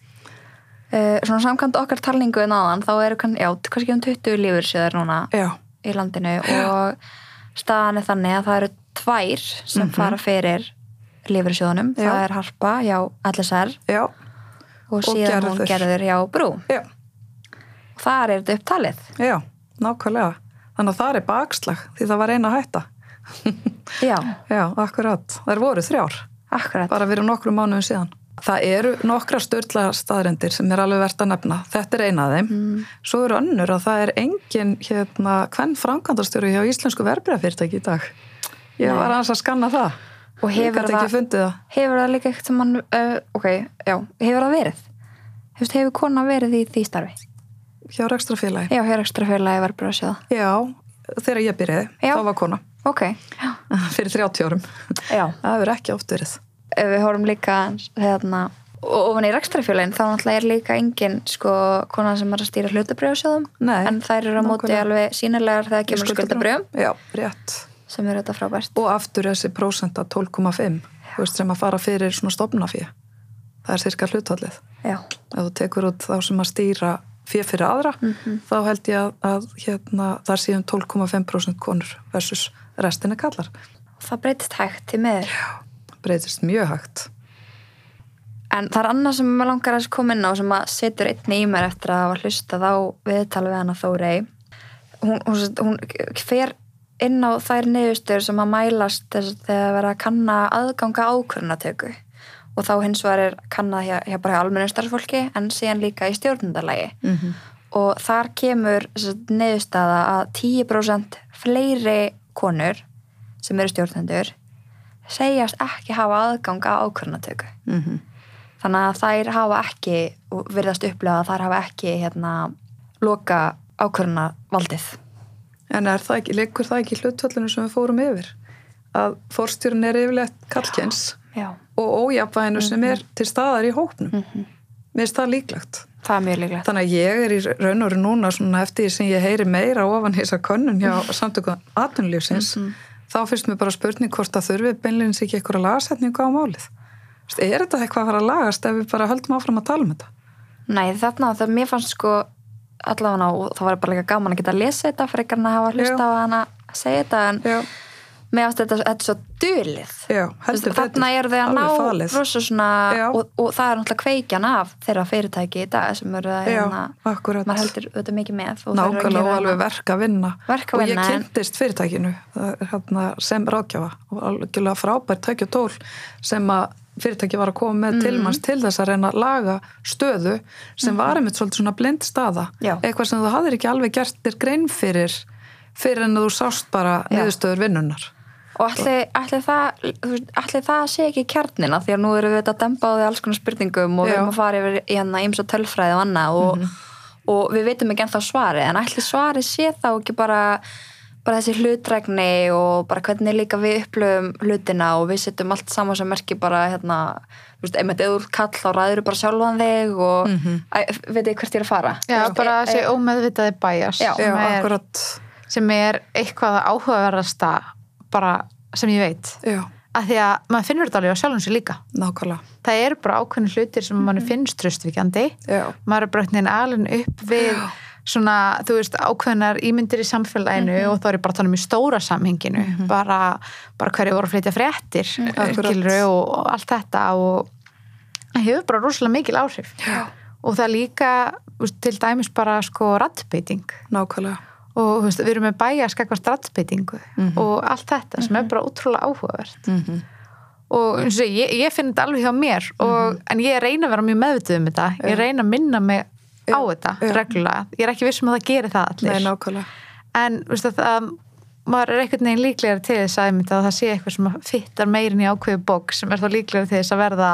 Uh, svona samkvæmt okkar talningu en áðan, þá eru kann, já, kannski um tuttugu lífeyrissjóðar núna já. Í landinu já. Og staðan er þannig að það eru tvær sem mm-hmm. fara fyrir lífeyrissjóðunum. Já. Það er Harpa, já, L S R já. Og, og síðan gerður. Hún gerður, já, Brú. Já. Og þar er þetta upptalið. Já, nákvæmlega. Þannig að það er bakslag því það var eina hætta. Já. Já, akkurat. Það voru þrjár. Akkurat. Bara fyrir nokkrum mánuðum síðan. Það eru nokkra sturla staðrendir sem er alveg verðt að nefna. Þetta er eina af þeim. Mm. Svo eru önnur að það er engin hérna, hvern framkvæmdastjóri hjá íslensku verðbréfafyrirtæki í dag. Ég Nei. Var aðeins að skanna það. Og hefur það, það. hefur það líka eitt sem mann, uh, ok, já, hefur það verið? Hefur, hefur kona verið í því starfi? Hjá rekstrafélagi. Já, hjá rekstrafélagi verðbréfasjóða. Já, þegar ég byrjaði, já. Þá var kona. Ok, já. Fyrir þrjátíu árum. Já. Það verður ekki oft verið. Við horfum líka, hérna, og ofan í rekstrafélagin, þá náttúrulega er líka engin, sko, konan sem er að stýra hlutabréfasjóðum. Nei. En þær eru á móti alveg sýnilegar þegar kemur skuldabréfum. Já, rétt. Sem er þetta frábært. Og aftur þessi prósenta tólf komma fimm, þú veist, sem að fara fyrir svona stofnafé. Það er cirka hlutfallið. Já. Ef þú tekur út þá sem að stýra fé fyrir aðra, mm-hmm. þá held ég að, að hérna, það er síðan tólf komma fimm prósent konur versus restina kallar. Það breytist hægt til meður. Já, breytist mjög hægt. En það er annað sem maður langar að koma inn á sem að setur einni í mér eftir að hafa hlustað á viðtal við hana Þórey. Hún, hún, hún fer inn á þær niðurstöður sem að mælast þegar vera að kanna aðganga ákvörðunartöku og þá hins vegar er kannað hjá, hjá bara almennu starfsfólki en síðan líka í stjórnendalagi. Mm-hmm. Og þar kemur niðurstaða að tíu prósent fleiri konur sem eru stjórnendur segjast ekki hafa aðgang að ákvörðunartöku. Mm-hmm. Þannig að þær hafa ekki, og virðast upplega að þær hafa ekki hérna, loka ákvörðunarvaldið. En er það ekki, leikur það ekki hlutfallinu sem við fórum yfir? Að forstjórinn er yfirleitt karlkyns og ójafnvæginu mm-hmm. sem er til staðar í hópnum. Mm-hmm. Mér finnst það líklegt. Það er mjög líklegt. Þannig að ég er í raun og veru núna svona eftir því sem ég heyri meira ofan þessa könnun hjá samtökum atvinnulífsins, mm-hmm. þá finnst mér bara spurning hvort að þurfi beinlínis ekki eitthvað lagasetningu á málið. Er þetta eitthvað að fara að lagast ef við bara höldum áfram að tala um þetta? Nei, þarna, það mér fannst sko allavega og það var bara líka gaman að geta að lesa þetta fyrir ekki að hafa hlusta á hana að segja þetta en Já. Mér ást þetta, þetta er svo dulið. Já, heldur betur. Þarna eru þau að ná rosa svona og, og það er náttúrulega kveikjan af þeirra fyrirtæki í dag sem eru að hérna, akkurat. Maður heldur þetta mikið með. Nákvæmlega og alveg verk að vinna. Verk að vinna. Og ég kynntist fyrirtækinu hérna, sem ráðgjafa og alveg frábært tæki og tól sem að fyrirtæki var að koma með mm. tilmanns til þess að reyna að laga stöðu sem mm. var einmitt svolítið svona blind staða. Já. Eitthvað sem þú hafðir ekki alveg gert þér grein fyrir fyrir en að þú sást bara niðurstöður vinnunnar. Og ætli, ætli, það, ætli það sé ekki kjarnina því að nú erum við að dempa á því alls konar spurningum og Já. Við erum að fara yfir í hérna ýmsa tölfræði og annað og, mm-hmm. og við veitum ekki ennþá svari en ætli svari sé þá ekki bara, bara þessi hlutrækni og bara hvernig líka við upplöfum hlutina og við setjum allt saman sem merki bara hérna, þú veist, einmitt eður kall þá ræður bara sjálfan þig og mm-hmm. æ, veit ég hvert ég er að fara. Já, veist, bara þessi e, ómeðvitaði bias Já, sem, Já, er, sem er eitthvað áhugaverðasta bara sem ég veit. Já. Að því að maður finnur þetta alveg á sjálfum sér líka. Nákvæmlega. Það er bara ákveðin hlutir sem mann finnst tröstvíkjandi. Já. Maður er bara einhvern veginn alin upp við Já. Svona, þú veist, ákveðnar ímyndir í samfélaginu mm-hmm. og þá er ég bara að tala um í stóra samhenginu. Mm-hmm. Bara, bara hverju voru að flytja fréttir, mm-hmm. og, og allt þetta og það hefur bara rosalega mikil áhrif. Já. Og það líka, veist, til dæmis bara sko raddbeiting. Nákvæmlega. Og veist, við erum með bæja skakvart raddbeitingu mm-hmm. og allt þetta sem er bara ótrúlega áhugavert mm-hmm. og eins og ég, ég finn þetta alveg hjá mér og, mm-hmm. en ég reyna að vera mjög meðvituð um þetta ég reyna að minna mig á Já. Þetta Já. Reglulega, ég er ekki viss um að það gerir það allir. Nei, nákvæmlega. En veist, að það, maður er einhvern veginn líklegri til þess að, að það sé eitthvað sem fittar meirin í ákveðu bók sem er þá líklegri til þess að verða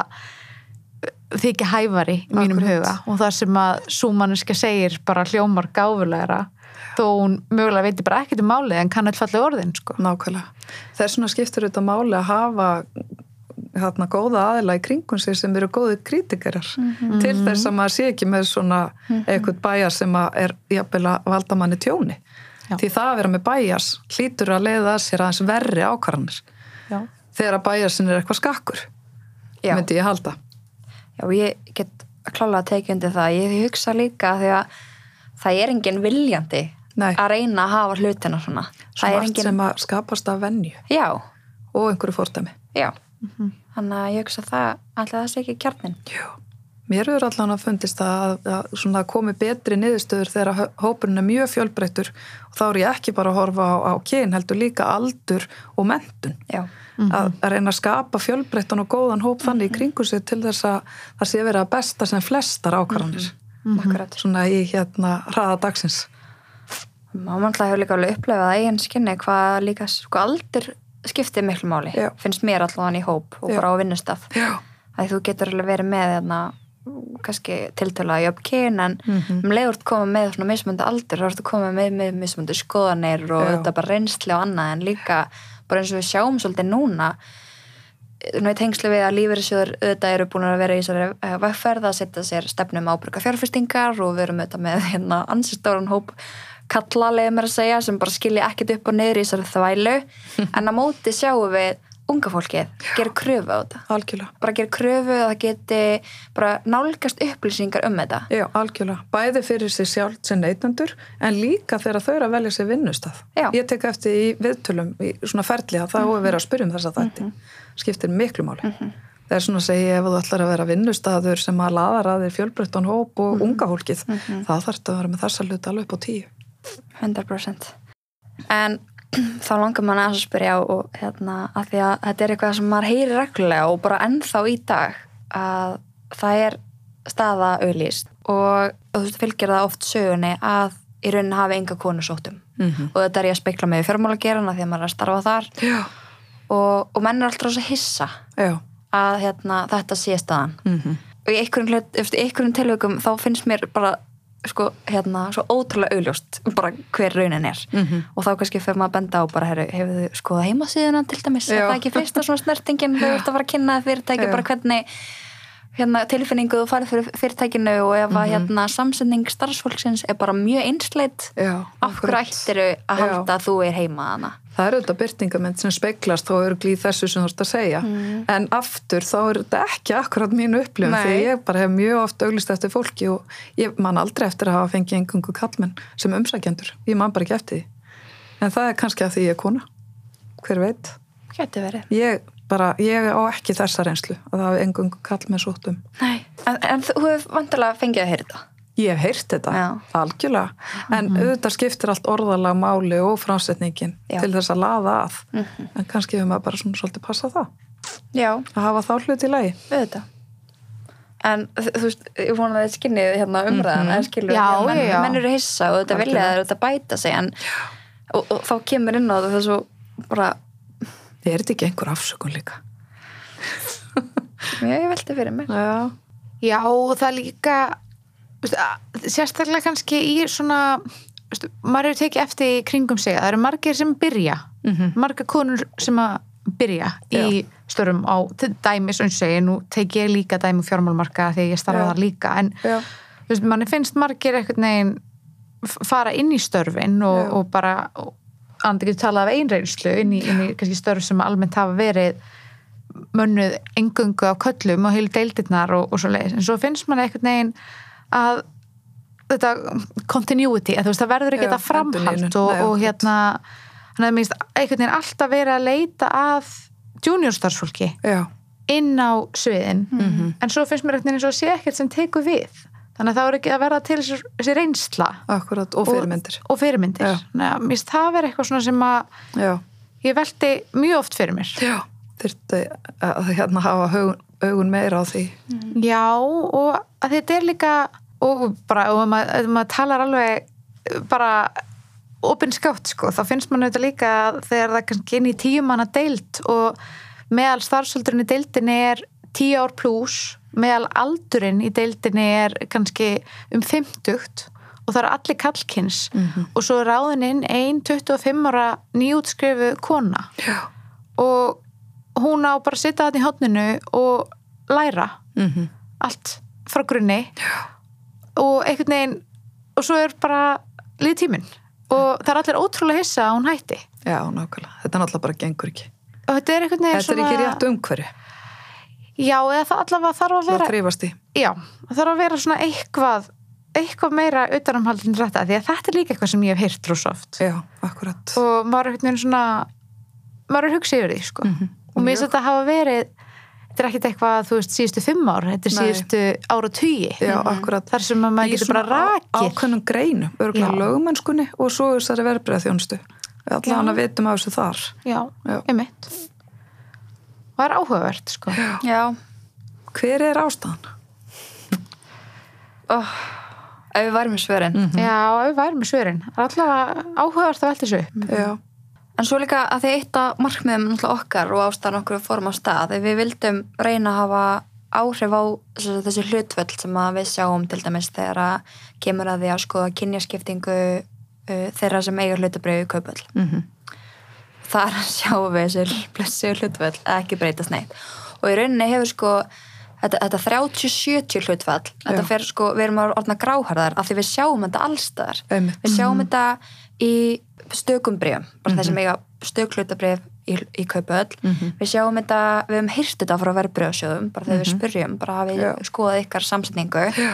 þykja hæfari í mínum Akkurat. Huga og það sem að súmanniska segir bara hljómar gáfulegra þó hún mögulega veitir bara ekkert um málið en kann allfallega orðin sko. Nákvæmlega. Þess vegna skiptir þetta máli að hafa hérna góða aðila í kringum sig sem eru góði kritikerar mm-hmm. til þess að maður sé ekki með svona mm-hmm. eitthvað bæjas sem að er jafnvel að valda manni tjóni. Já. Því það að vera með bæjas hlýtur að leiða að sér aðeins verri ákvarðanir. Já. Þegar að bæjasin er eitthvað skakkur. Já. Myndi ég halda. Já, ég get klálega að tekja undir það. Ég hugsa líka því að það er engin viljandi Nei. Að reyna að hafa hlutina svona. Svo allt engin... sem að skapast af venju. Já. Og einhverju fordæmi. Já. Mm-hmm. Þannig að ég hugsa það, alltaf það sé ekki kjarnin. Já. Mér hefur allan að fundist að, að svona komi betri niðurstöður þegar hópurinn er mjög fjölbreyttur og þá er ég ekki bara að horfa á, á kyn, heldur líka aldur og menntun. Já. Mm-hmm. Að, að reyna að skapa fjölbreyttan og góðan hóp þannig mm-hmm. í kringu sig til þess að það sé verið að besta sem flestar ákvarðanir. Mm-hmm. Akkurat. Svona í hérna hraða dagsins. Mámanlega hefur líka alveg upplefað að eigin skinni hvað líka sko aldur skiptir miklu máli. Já. Finnst mér allavega í hóp og Já. Bara á vinnustaf. Já. Að þú getur alveg verið með þarna kannski tiltölulega jöfn kyn en mm-hmm. um leiður koma með svona mismunandi aldur, þá ertu koma með, með mismunandi skoðanir og Já. Þetta bara reynsli og annað en líka bara eins og við sjáum svolítið núna nú í tengslu við að lífeyrissjóður auðvitað eru búin að vera í þessari vegferð að setja sér stefnum ábyrga fjárfestingar og við erum auðvitað með hérna ansistóran hóp kallalega mér að segja sem bara skilja ekkert upp og niður í þessari þvælu en á móti sjáum við unga fólkið gera kröfu á þetta. Algjörlega. Bara gera kröfu að það geti bara nálgast upplýsingar um þetta. Já, algjörlega. Bæði fyrir sig sjálf sem neytendur en líka þegar þau eru að velja sér vinnustaf. Já. Ég tek eftir í viðtölum í svona ferli að þá er verið að spyrja um þessa þætti. Mm-hmm. Skiptir miklu máli. Mm-hmm. Það er svona að segja ef þú ætlar að vera vinnustaður sem að laðar að þér fjölbreyttan hóp og mm-hmm. unga fólkið, mm-hmm. þá þarftu að vera með þessa hluti alveg upp á tíu. hundrað prósent. En þá langar mann að spyrja og hérna að því að þetta er eitthvað sem maður heyrir reglulega og bara ennþá í dag að það er staða auglýst og þú veist fylgir það oft sögunni að í rauninni hafi enga konu sóttum mm-hmm. og þetta er ég að spekla með fjármálagerana því að maður er að starfa þar Já. og, og menn er alltaf svo hissa Já. að hérna, þetta sé staðan mm-hmm. og í einhverjum, einhverjum tilveikum þá finnst mér bara sko, hérna, svo ótrúlega augljóst bara hver raunin er mm-hmm. og þá kannski fyrir maður að benda á bara heru, hefur þið skoðað heimasíðuna til dæmis er það ekki fyrsta svona snertingin þau ert að fara að kynna fyrirtæki Já. bara hvernig hérna, tilfinningu þú farið fyrir fyrirtækinu og ef að mm-hmm. hérna, samsetning starfsfólksins er bara mjög einsleit af hverju ættiru að halda að þú er heima hana Það er auðvitað byrtingament sem speglast þá eru glýð þessu sem þú ert að segja mm. en aftur þá er þetta ekki akkurat mínu upplifun því ég bara hef mjög oft auglýst eftir fólki og ég man aldrei eftir að hafa fengið engungu kallmenn sem umsækjendur ég man bara ekki eftir því en það er kannski að því ég er kona hver veit Gæti verið ég, bara, ég á ekki þessa reynslu að það hafi engungu kallmenn sótt um Nei, en, en þú hefur vantilega fengið að heyra þetta Ég hef heyrt þetta, Já. algjörlega, en mm-hmm. auðvitað skiptir allt orðalag máli og framsetningin Já. til þess að laða að, mm-hmm. en kannski hefur maður bara svona svolítið passað það. Já, að hafa þá hlut í lagi. auðvitað. En þú veist, ég vona að þið skinnið hérna umræðan, Mhm. eða skilur, Já, menn, já, já. menn eru hissa og þetta vilja Algjörlega. þeir þetta bæta sig, en og, og þá kemur inn á þetta það svo bara, Er þetta ekki einhver afsökun líka? já, ég velti fyrir mér. Já. Já, og það líka veist, að- sérstaklega kannski í svona veist, maður hefur tekið eftir í kringum sig að það eru margir sem byrja Mhm. margar konur sem að byrja í störfum á til dæmis, eins og segi, nú teki ég líka dæmi fjármálmarka þegar ég starfa Já. þar líka en Já. þú veist, manni finnst margir einhvern veginn f- fara inn í störfin og, Já. og bara andi getur talað af einreynslu inn í, inn í kannski störf sem almennt hafa verið mönnuð engöngu á köllum og heilu deildirnar og, og svo leiðis, en svo finnst manni einhvern veginn að þetta continuity, að þú veist, það verður ekki Já, þetta framhald endurnýjun. og, Nei, og akkurat. hérna þannig að minnst einhvern veginn alltaf verið að leita að junior starfsfólki Já. inn á sviðin Mhm. en svo finnst mér einhvern veginn eins og sé ekkert sem tekur við þannig að það er ekki að verða til þessi, þessi reynsla Akkurat, og fyrirmyndir. og fyrirmyndir Já. Þannig að mér finnst það vera eitthvað svona sem að Já. ég velti mjög oft fyrir mér Já. Þyrfti að hérna hafa augun, augun meira á því. já og að þetta er líka og bara og maður, ef maður talar alveg bara opinskátt sko, þá finnst mann auðvitað líka að þegar það kannski inn í tíu manna deild og meðal starfsöldurinn í deildinni er tíu ár pluss, meðal aldurinn í deildinni er kannski um fimmtugt og það eru allir kallkyns Mhm. og svo er ráðin inn ein tuttugu og fimm ára nýútskrifu kona Já. og hún á bara að sitja þarna í horninu og læra Mhm. allt frá grunni og einhvern veginn og svo er bara líð tíminn og það er allir ótrúlega hissa að hún hætti Já, nákvæmlega. Þetta er náttúrulega bara gengur ekki. og þetta er einhvern veginn Þetta er ekki rétt umhverju. já, eða það allavega þarf að Það vera þrýfast í. já, það þarf að vera svona eitthvað eitthvað meira utanumhaldin þetta því að þetta er líka eitthvað sem ég hef heyrt rosoft Já, akkurat. og maður er einhvern veginn svona maður er hugsið yfir því sko Mhm. og mér finnst þetta hafa verið þetta er ekkert eitthvað, þú veist, síðustu fimm ár þetta er Nei. síðustu áratugi Já, akkurat. þar sem að maður Í getur svona bara á- rakið ákveðnum greinum, örgulega Já. lögumennskunni og svo þessari verðbreiðaþjónustu. Allan Já. að vitum af þessu þar. já, Já. einmitt og það er áhugavert sko Já, Hver er ástæðan? oh, ef við varum í svörin. já, ef við værum með svörin það er allavega áhugavert að velta þessu upp Já. En svo líka að því eitt af markmiðum náttúrulega okkar og ástæðan okkur við fórum á stað, ef við vildum reyna að hafa áhrif á þessi, þessi hlutföll sem að við sjáum til dæmis þegar að kemur að því að skoða kynjaskiptingu uh, þeirra sem eiga hlutabrið í kaupöll. Mhm. Þar sjáum við þessi blessu hlutföll ekki breytast neitt. Og í rauninni hefur sko þetta, þetta þrjátíu sjötíu hlutfall, þetta Já. fer sko, við erum að orðna gráharðar af því við sjáum þetta allstaðar. Einmitt. Við sjáum þetta í stökum bréfum, bara mm -hmm. þessum eiga stökhlutabrif í, í kaupöll. Mhm. Við sjáum þetta, við hefum heyrt þetta frá verðbréfasjóðum, bara þegar við spyrjum, bara hafið Já. skoðað ykkar samsetningu. Já.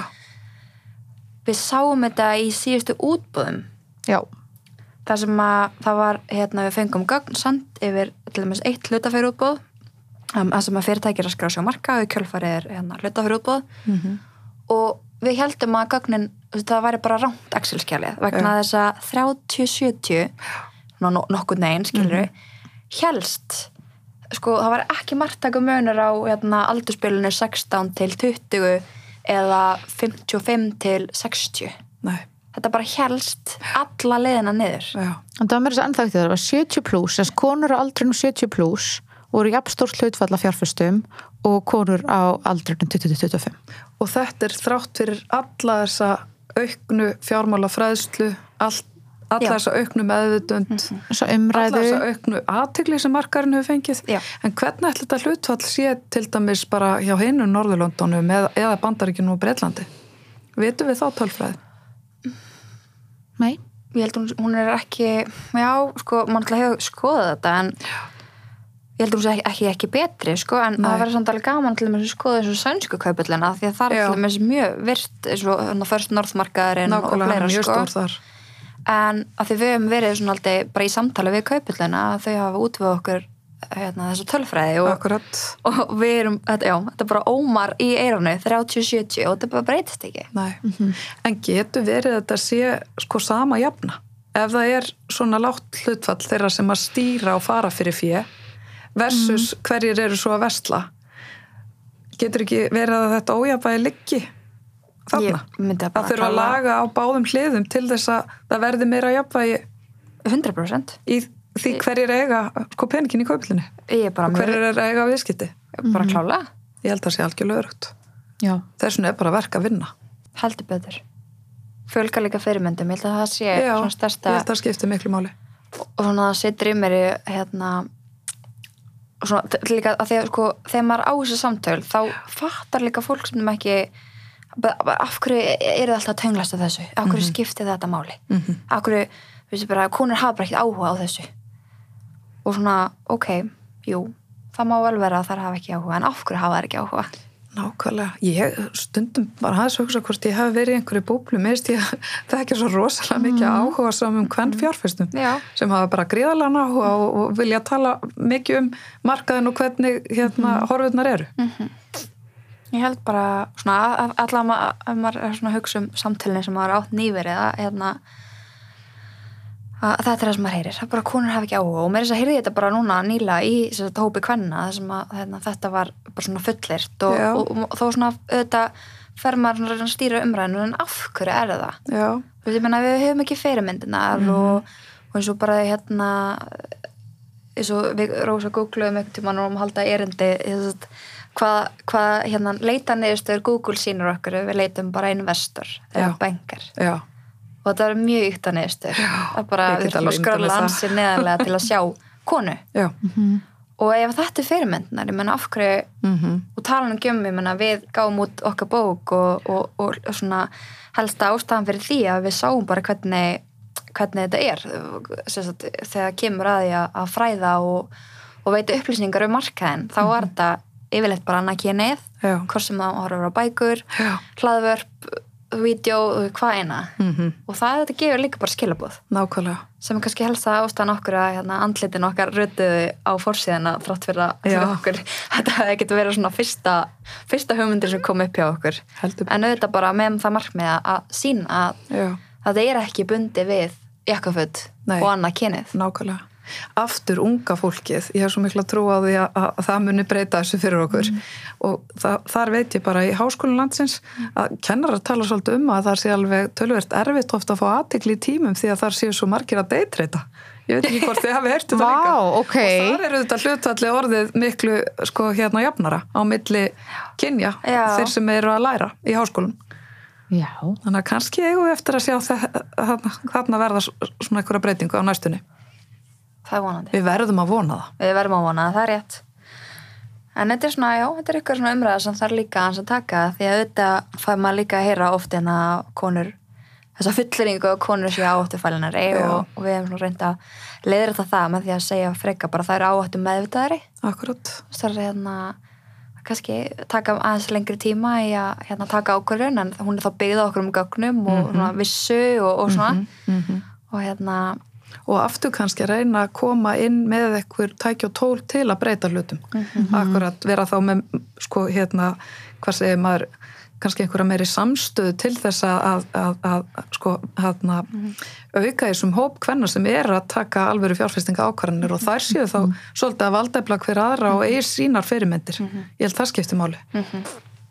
Við sáum þetta í síðustu útboðum, já, þar sem að það var, hérna, við fengum gögn samt yfir til dæmis eitt hlutafyrir útboð, um, það sem að fyrirtækir að skrá sig á marka og í kjölfarið er hérna, hlutafyrir útboð Mhm. og við heldum að gögnin, það væri bara rangt Excel-skjalið vegna Já. þess að þrjátíu sjötíu no, nokkur neginn, skilur við helst, sko, það var ekki margtæku munur á hérna, aldurspilinu sextán til tuttugu eða fimmtíu og fimm til sextíu. Nei. Þetta bara helst alla leiðina niður. Já. en það var mér þess að ennþá ekki það var sjötíu pluss, þess konur á aldrinum sjötíu pluss voru jafnstórt hlutfall af fjárfestum og konur á aldrinum tuttugu til tuttugu og fimm Og þetta er þrátt fyrir alla þessa auknu fjármálafræðslu, all, alla Já. þessa auknu meðvitund, svo alla umræðu þessa auknu athygli sem markarinn hefur fengið. Já. En hvernig ætla þetta hlutfall sé til dæmis bara hjá hinu Norðurlöndunum eða, eða Bandaríkjunum og Bretlandi? Vitum við þá tölfræði? nei, Ég held hún, hún er ekki, já, sko, mann ætla hefur skoðað þetta, en ég held hún sé ekki, ekki, ekki betri, sko, en Nei. það verður samt alveg gaman til þess að skoða þessu sænsku kaupöllina, því að það er Já. til þess mjög virt, eins og hérna First North-markaðurinn og Nákvæmlega, hann fleira, er mjög sko. stór þar. En að því við hefum verið svona aldrei bara í samtali við kaupöllina, að þau hafa útvöð okkur hérna, þessu tölfræði og, Akkurat. og við erum, þetta, já, þetta er bara ómar í eiranu, þrjátíu sjötíu og þetta bara breytist ekki. Nei. En getur verið að þetta sé sko sama jafna? Ef það er svona lágt hlutfall þeirra sem að stýra og fara fyrir fjö versus mm. hverjir eru svo að versla. Getur ekki verið að þetta ójafnvægi liggi þarna? Það þurfa að laga á báðum hliðum til þess að það verði meira jafnvægi hundrað prósent í því hverjir eiga sko peningin í kauplinni og hverjir er eiga viðskipti. Bara klála. Ég held að það sé algjörlega örugt. Já. Þessum er bara verk að vinna. Heldur betur. Fjölga líka fyrirmyndum. Ég held að það sé Já, svona stærsta... ég held að það skiptir miklu máli. Og svona það situr í mér í, hérna, svona, líka að því að, sko, þegar maður á þessu samtöl, þá fattar líka fólk sem ekki, af hverju eru það alltaf að tönglast af þessu? Af hverju mm-hmm. skiptir þetta máli? Mm-hmm. Af hverju, við bara, konur hafa bara ekkert áhuga á þessu. Og svona, ok, jú, það má vel vera að þær hafa ekki áhuga, en af hverju hafa þær ekki áhuga? Nákvæmlega. Ég stundum bara aðeins hugsa hvort ég hef verið í einhverju búblu, minnst ég það ekki svo rosalega mikið mm. áhuga samum hvern fjárfestum Já. Sem hafa bara gríðarlega áhuga og, og vilja tala mikið um markaðin og hvernig hérna mm. horfurnar eru. Mm-hmm. Ég held bara svona allavega ef maður er svona að hugsa um samtölinn sem maður átt nýverið að hérna að þetta er það sem maður heyrir, það bara konur hafa ekki áhuga og mér er þess að heyrði þetta bara núna nýla í þess hópi kvenna þar sem að hérna, þetta var bara svona fullirt og, og, og, og þó svona auðvitað fer maður svona að stýra umræðinu en af hverju er það? Já. Þú veist, ég menna við höfum ekki fyrirmyndinar mm-hmm. og, og eins og bara hérna eins og við Rósa googluðum einhvern tímann og um halda erindi hvað hva, hérna leita niðurstöður Google sýnur okkur, við leitum bara investor eða bankar. Já. Og þetta var mjög ykt að neðstu. Það er bara, við þurfum að skrolla ansið neðanlega til að sjá konu. Já. Mm-hmm. Og ef þetta er fyrirmyndnar, ég menna af hverju, mm-hmm. og tala um gömum, ég menna við gáum út okkar bók og, og, og, og svona helsta ástæðan fyrir því að við sáum bara hvernig, hvernig þetta er. Sérst, þegar kemur að því að fræða og, og veita upplýsingar um markaðin, þá var þetta yfirleitt bara annað kynið, hvort sem það horfur á bækur, hlaðvörp, vídeo, hvað eina mm-hmm. og það þetta gefur líka bara skilabóð nákvæmlega sem er kannski helst að ástæðan okkur að hérna, andlitin okkar rötuðu á forsíðina þrátt fyrir að fyrir okkur þetta getur verið svona fyrsta, fyrsta hugmyndir sem kom upp hjá okkur Heldur. En auðvitað bara með það markmið að sína að, að það er ekki bundið við jakkaföt og annað kynið nákvæmlega aftur unga fólkið, ég hef svo mikla trú á því að, að, að það muni breyta þessu fyrir okkur mm. og það, þar veit ég bara í háskólinn landsins að kennarar tala svolítið um að það sé alveg töluvert erfitt ofta að fá athygli í tímum því að þar séu svo margir að deytreita ég veit ekki hvort þið hafi heyrt þetta líka okay. og þar eru þetta hlutfalli orðið miklu sko hérna jafnara á milli kynja Já. Þeir sem eru að læra í háskólum Já. Þannig að kannski eigum við eftir að sjá það, þarna verða svona einhverja breytingu á næstunni Það er vonandi. Við verðum að vona það. Við verðum að vona það, það er rétt. En þetta er svona, já, þetta er ykkur svona umræða sem þarf líka hans að taka því að auðvitað fær maður líka að heyra oft en að konur, þessa fulleringu og konur séu áhættufælinari og, og við hefum svona reynd að leiðrétta það með því að segja freka bara það eru áhættu meðvitaðari. Akkurat. Það er hérna, kannski taka aðeins lengri tíma í að hérna, taka ákvörðun en hún er þá byggð á okkur um gögnum og mm-hmm. svona, vissu og, og svona mm-hmm. og hérna og aftur kannski að reyna að koma inn með eitthvað tæki og tól til að breyta hlutum. Mm-hmm. Akkurat vera þá með, sko, hérna, hvað segir maður, kannski einhverja meiri samstöðu til þess að, að, að, að sko, hérna, mm-hmm. auka þessum hóp kvenna sem er að taka alvöru fjárfestinga ákvarðanir og þær séu þá svolítið að valdefla hver aðra og eigi sínar fyrirmyndir. Mm-hmm. Ég held það skiptir máli. Mm-hmm.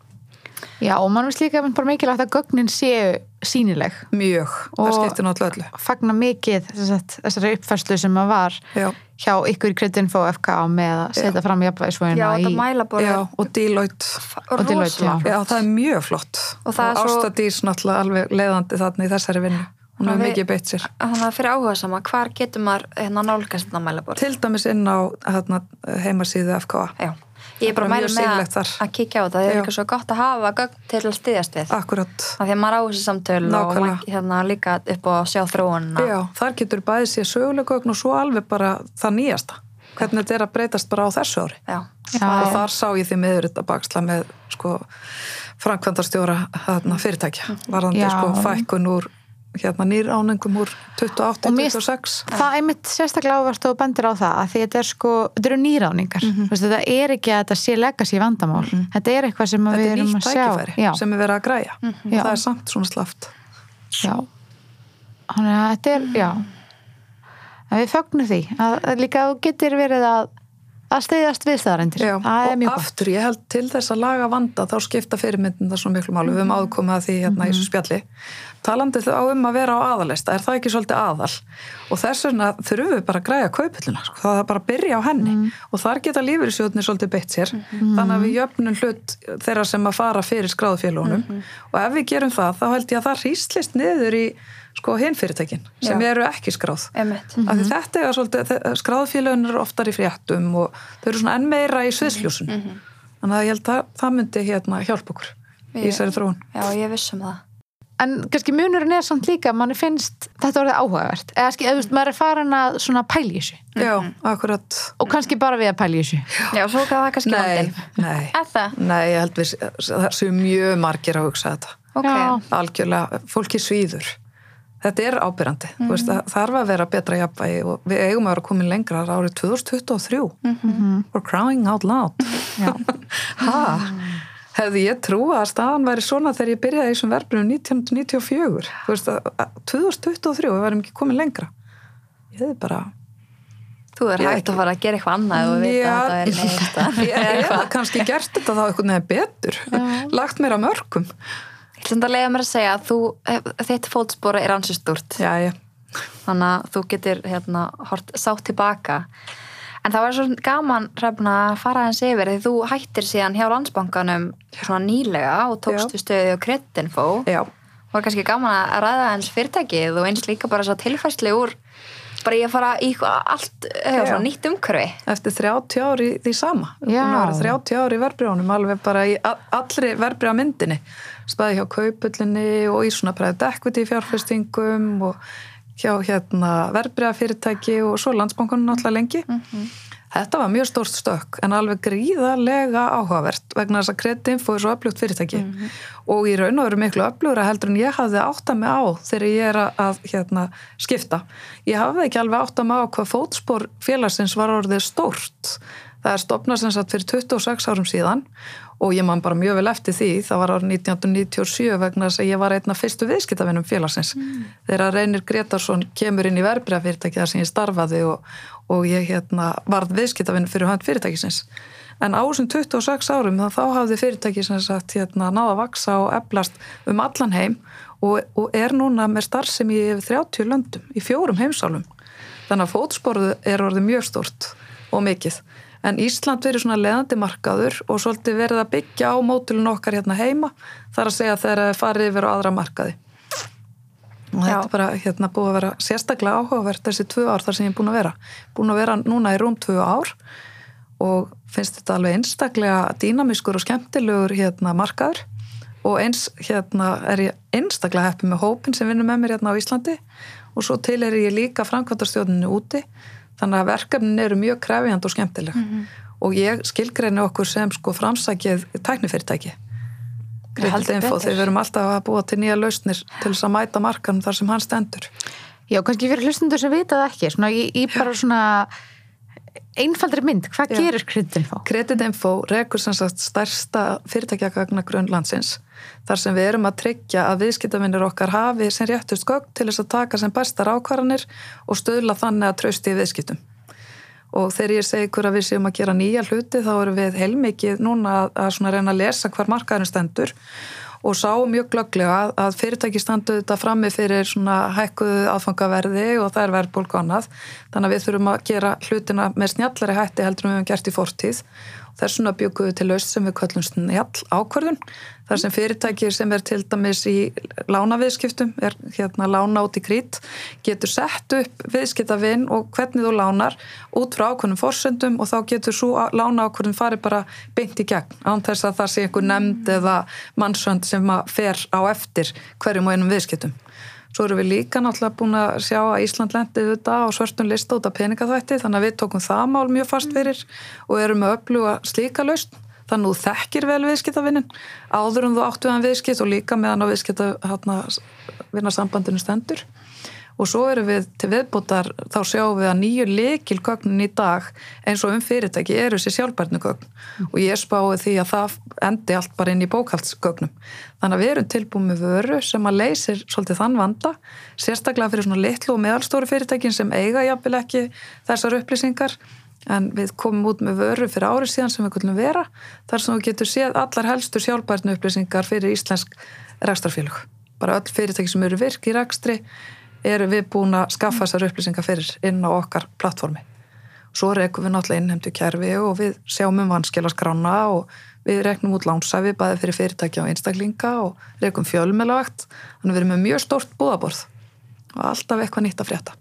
Já, og mann veist líka bara mikilvægt að gögnin séu sýnileg. Mjög, það skiptir náttúrulega öllu. Og fagna mikið þessari uppfærslu sem að var Já. Hjá ykkur í Kreditinfo F K A með að setja fram jafnvægisvogina Já, í... þetta mælaborð. Já, og Deloitte. Og Deloitte, já. Já, það er mjög flott. Og, það og svo... Ástadís náttúrulega alveg leiðandi þarna í þessari vinnu. Hún hefur mikið beitt sér. Þannig að fyrir áhuga sama, hvar getur maður hérna nálgast þetta mælaborð? Til dæmis inn á hérna, heimasíðu F K A. Já. Ég er bara mæli með að, að kíkja á það. Það er ekki svo gott að hafa gögn til að styðjast við. Akkurat. Af því að maður á þessi samtöl og maður hérna, líka upp og sjá þróunina. Já, þar getur bæði sér söguleg gögn og svo alveg bara það nýjasta. Hvernig þetta er að breytast bara á þessu ári. Já. Já. Og þar sá ég því miður þetta baksla með sko, framkvæmdastjóra hérna, fyrirtækja. Varðandi sko, fækkun úr hérna nýráningum úr tuttugu og átta til tuttugu og sex. Það er mitt sérstaklega áverst og bendir á það að því þetta er sko, þetta eru nýráningar. Mm-hmm. Veist, þetta er ekki að þetta sé legacy vandamál. Mm-hmm. Þetta er eitthvað sem við erum að sjá. Þetta er nýtt tækifæri sem er verið að græja. Mm-hmm. Og það er samt svona slaft. Já. Þannig að þetta er, já. En við fögnum því. Að, að líka þú getur verið að að steyðast við staðarendir. Já, það er og mjög gott. aftur, ég held til þess að laga vanda þá skipta fyrirmyndin það svona miklu máli, við höfum áðkomið að því hérna í þessu spjalli. Talandi á um að vera á aðalista, er það ekki svolítið aðal? Og þess vegna þurfum við bara að græja kauphöllina, sko. Það er bara að byrja á henni mm. og þar geta lífeyrissjóðnir svolítið beitt sér, mm. þannig að við jöfnum hlut þeirra sem að fara fyrir skráðufélögunum mm. og ef við gerum það, þá held ég að það hríslist niður í sko hinn fyrirtækin sem Já. Eru ekki skráð. Mm-hmm. Af því þetta er svolítið, skráðufélögun eru oftar í fréttum og þau eru svona enn meira í sviðsljósun. Mm-hmm. Þannig að ég held að það myndi hérna hjálpa okkur í þessari þróun. Já, ég vissum það. En kannski munurinn er samt líka, manni finnst þetta orðið áhugavert. Eða skil, eða, maður er farin að svona pæli þessu. Já, akkurat. Og kannski bara við að pæli þessu. Já, svo kann það kannski vandinn. Nei, nei. Nei, ég held við, það séu mjög margir að hugsa þetta. Okay. Algjörlega, fólki svíður. Þetta er ábyrrandi. Mm-hmm. Veist, það þarf að vera betra jafnvægi og við eigum að vera komin lengra árið tvö þúsund tuttugu og þrjú. Mm-hmm. We're crying out loud. Já. Ha? Hefði ég trúið að staðan væri svona þegar ég byrjaði í þessum verbrigðum nítján hundruð níutíu og fjögur. Þú veist að tvö þúsund tuttugu og þrjú við varum ekki komin lengra. Ég hefði bara... Þú er hægt að fara að gera eitthvað annað og vita Já, að það er neitt. Ég hef kannski gert þetta þá eitthvað nefn betur. Lagt mér að mörkum. Ég ætla að leiða mér að segja að þú, þitt fótspor er ansi stúrt. Já, já. Þannig að þú getur hérna, hort, sátt tilbaka. En það var svo gaman Hrefna að fara aðeins yfir því þú hættir síðan hjá Landsbankanum svona nýlega og tókstu stöði á Creditinfo. Já. Og var kannski gaman að ræða eins fyrirtækið og eins líka bara svo tilfærslu úr bara ég að fara í allt eða svona nýtt umhverfi. Eftir þrjátíu ári í því sama. Já. þrjátíu ári í verðbréfunum, alveg bara í allri verðbréfamyndinni. Staði hjá Kaupullinni og í svona private equity fjárfestingum og hjá hérna verðbréfafyrirtæki og svo Landsbankanum náttúrulega lengi. Mm-hmm. Þetta var mjög stórt stökk en alveg gríðarlega áhugavert vegna þess að Creditinfo er svo öflugt fyrirtæki mm-hmm. og í raun og veru miklu öflugra heldur en ég hafði áttað mig á þegar ég er að, að hérna, skipta. Ég hafði ekki alveg áttað mig á hvað fótspor félagsins var orðið stórt. Það er stofnað sem sagt fyrir tuttugu og sex árum síðan og ég man bara mjög vel eftir því, það var árið nítján hundruð níutíu og sjö vegna þess að ég var einn af fyrstu viðskiptavinum félagsins. Mm. Þegar Reynir Gretarsson kemur inn í verðbréfafyrirtæki þar sem ég starfaði og, og ég hérna, varð viðskiptavinn fyrir hönd fyrirtækisins. En á þessum tuttugu og sex árum þá hafði fyrirtæki sem sagt hérna, náða að vaksa og eflast um allan heim og, og er núna með starfsemi í yfir þrjátíu löndum, í fjórum heimsálum. Þannig að fótsporið er orðið mjög stórt og mikið. En Ísland verið svona leiðandi markaður og svolítið verið að byggja á mótilun okkar hérna heima, þar að segja þegar það farið yfir á aðra markaði. Og þetta er bara hérna búið að vera sérstaklega áhugavert þessi tvö ár þar sem ég er búin að vera. Búin að vera núna í rúm tvö ár og finnst þetta alveg einstaklega dýnamískur og skemmtilegur hérna markaður og eins hérna er ég einstaklega heppið með hópin sem vinnur með mér hérna á Íslandi og svo til er ég líka framkvæmdastjórninni úti. Þannig að verkefnin eru mjög krefjandi og skemmtileg mm-hmm. og ég skilgreini okkur sem sko framsækið tæknifyrirtæki. Creditinfo, þegar við erum alltaf að búa til nýja lausnir til þess að mæta markanum þar sem hann stendur. Já, kannski fyrir hlustundur sem vita það ekki, svona í, í bara svona einfaldri mynd, hvað Já. Gerir Creditinfo? Creditinfo rekur sem sagt stærsta fyrirtækjagagnagrunn landsins, þar sem við erum að tryggja að viðskiptavinir okkar hafi sem réttust gögn til þess að taka sem bestar ákvarðanir og stuðla þannig að trausti í viðskiptum. Og þegar ég segi hver að við séum að gera nýja hluti, þá erum við heilmikið núna að, að svona reyna að lesa hvar markaðurinn stendur og sá mjög glögglega að, að fyrirtæki standu þetta frammi fyrir svona hækkuðu aðfangaverði og það er verðbólgu annað. Þannig að við þurfum að gera hlutina með snjallari hætti heldur en við höfum gert í fortíð. Þess vegna bjuggum við til lausn sem við köllum snjall ákvörðun. Þar sem fyrirtæki sem er til dæmis í lánaviðskiptum, er hérna lána út í krít, getur sett upp viðskiptavin og hvernig þú lánar út frá ákvörðum forsendum og þá getur svo lána ákvörðun farið bara beint í gegn án þess að það sé einhver nefnd eða mannsönd sem fer á eftir hverjum og einum viðskiptum. Svo erum við líka náttúrulega búin að sjá að Ísland lendi þetta á svörtum lista út af peningaþvætti, þannig að við tókum það mál mjög fast fyrir og erum með öfluga slíka lausn. Þannig að þú þekkir vel viðskiptavinnin áður en þú áttu hann viðskipt og líka meðan á viðskiptavinnasambandinu stendur. Og svo erum við til viðbótar, þá sjáum við að nýju lykilgögnin í dag eins og um fyrirtæki eru sér sjálfbærnigögn mm. og ég spái því að það endi allt bara inn í bókhaldsgögnum. Þannig að við erum tilbúin með vöru sem að leysir svolítið þann vanda, sérstaklega fyrir svona litlu og meðalstóru fyrirtækin sem eiga jafnvel ekki þessar upplýsingar. en við komum út með vöru fyrir árið síðan sem við kullum vera, þar sem þú getur séð allar helstu sjálfbærni upplýsingar fyrir íslensk rekstrarfélög. Bara öll fyrirtæki sem eru virk í rekstri eru við búin að skaffa þessar upplýsingar fyrir inn á okkar plattformi. Svo rekum við náttúrulega innheimtu kerfi og við sjáum um vanskilaskrána og við reknum út lánshæfi bæði fyrir fyrirtæki og einstaklinga og rekum fjölmiðlavakt. Þannig við erum með mjög stórt búðaborð og alltaf eitthvað nýtt að frétta.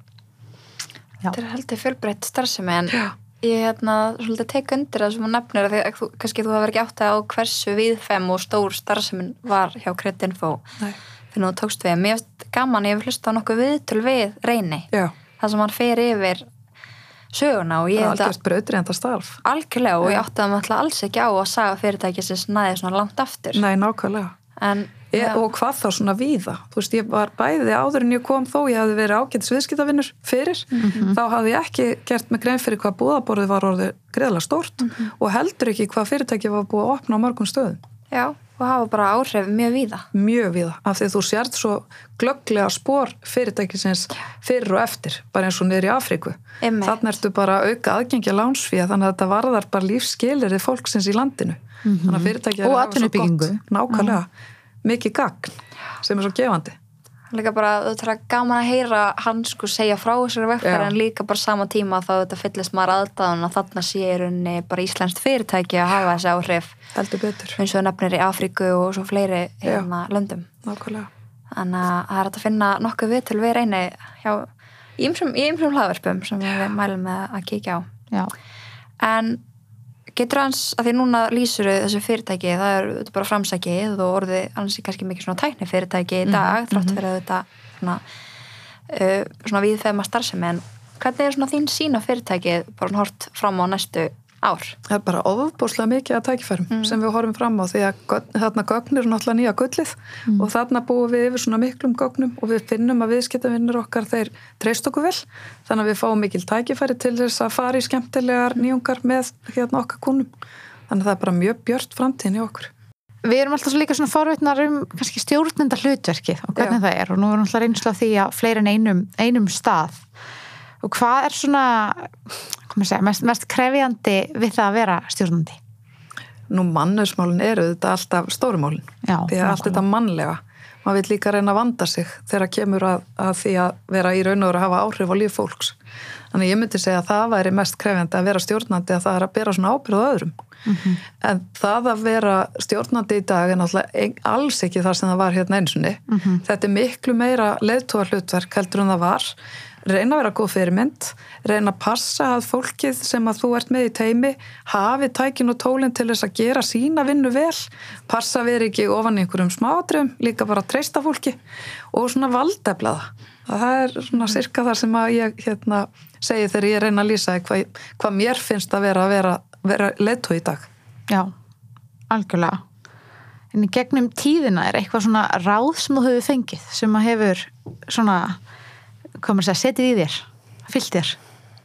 Já. Þetta er heldur fjölbreytt starfsemi en Já. Ég hérna svolítið tek undir það sem hún nefnir að því að þú, kannski þú hefur ekki átt að á hversu víðfem og stór starfsemin var hjá Creditinfo þegar þú tókst við. Mér finnst gaman, ég hef hlustað á nokkuð viðtöl við Reyni. Já. Það sem hann fer yfir söguna og ég held að algjört brauðreinda starf. Algjörlega og ég átti það náttúrulega alls ekki á að saga fyrirtækisins næði svona langt aftur. Nei, nákvæmlega. En, ég, og hvað þá svona víða. Þú veist, ég var bæði áður en ég kom þó, ég hafði verið ágætis viðskiptavinnur fyrir, mm-hmm. þá hafði ég ekki gert mig grein fyrir hvað búðaborðið var orðið greiðlega stórt mm-hmm. og heldur ekki hvað fyrirtæki var búið að opna á mörgum stöðum. Já. Og hafa bara áhrif mjög víða. Mjög víða, af því að þú sért svo glögglega spor fyrirtækisins fyrir og eftir, bara eins og niður í Afríku. Þannig ertu bara að auka aðgengja lánsfé, þannig að þetta varðar bara lífsskilyrði fólksins í landinu. Mm-hmm. Þannig að fyrirtæki og atvinnubyggingu. Nákvæmlega, mm. mikið gagn sem er svo gefandi. Líka bara, þetta er gaman að heyra hann sko segja frá þessari vegferð en líka bara sama tíma þá þetta fyllist maður aðdáðan og þarna sé í rauninni bara íslenskt fyrirtæki að hafa þessi áhrif. Heldur betur. Eins og það nefnir í Afríku og svo fleiri hérna löndum. Nákvæmlega. Þannig að það er að finna nokkuð við til við Reyni hjá í ýmsum hlaðvörpum sem við mælum með að kíkja á. Já. En getur hans, að því núna lýsur þessu fyrirtæki, það er þetta bara framsækið og orðið annars er kannski mikið svona tækni fyrirtæki í dag, mm-hmm. þrátt fyrir að þetta svona, uh, svona víðfeðma starfsemi, en hvernig er svona þín sýn á fyrirtækið bara hort fram á næstu ár? Það er bara ofbúslega mikið að tækifærum mm. sem við horfum fram á því að þarna gögn eru náttúrulega nýja gullið mm. og þarna búum við yfir svona miklum gögnum og við finnum að viðskiptavinnur okkar þeir treyst okkur vel, þannig að við fáum mikil tækifæri til þess að fara í skemmtilegar nýjungar með hérna okkar kúnum, þannig að það er bara mjög björt framtíðin í okkur. Við erum alltaf svo líka svona forvitnar um kannski stjórnenda hlutverkið og hvernig Já. Það er og nú erum alltaf reynslu af því að fleiri en einum, einum stað og hvað er svona segja, mest, mest krefjandi við það að vera stjórnandi? Nú mannauðsmálin eru þetta alltaf stórumálin Já, því að allt þetta mannlega maður vil líka reyna að vanda sig þegar kemur að, að því að vera í raun og vera að hafa áhrif á líf fólks þannig ég myndi segja að það væri mest krefjandi að vera stjórnandi að það er að bera svona ábyrgð á öðrum mm-hmm. en það að vera stjórnandi í dag er náttúrulega alls ekki það sem það var hérna einsunni mm-hmm. þetta er miklu meira leiðtogahlutverk heldur en það var reyna að vera góð fyrirmynd, reyna að passa að fólkið sem að þú ert með í teimi hafi tækin og tólin til þess að gera sína vinnu vel, passa að vera ekki ofan í einhverjum smáatriðum, líka bara að treysta fólki og svona valdefla það. Það er svona sirka það sem að ég hérna, segi þegar ég reyna að lýsa hvað, hvað mér finnst að vera að vera, vera leiðtogi í dag. Já, algjörlega. En í gegnum tíðina er eitthvað svona ráð sem þú hefur fengið, sem að hefur svona hvað maður segja, setið í þér, fyllt þér?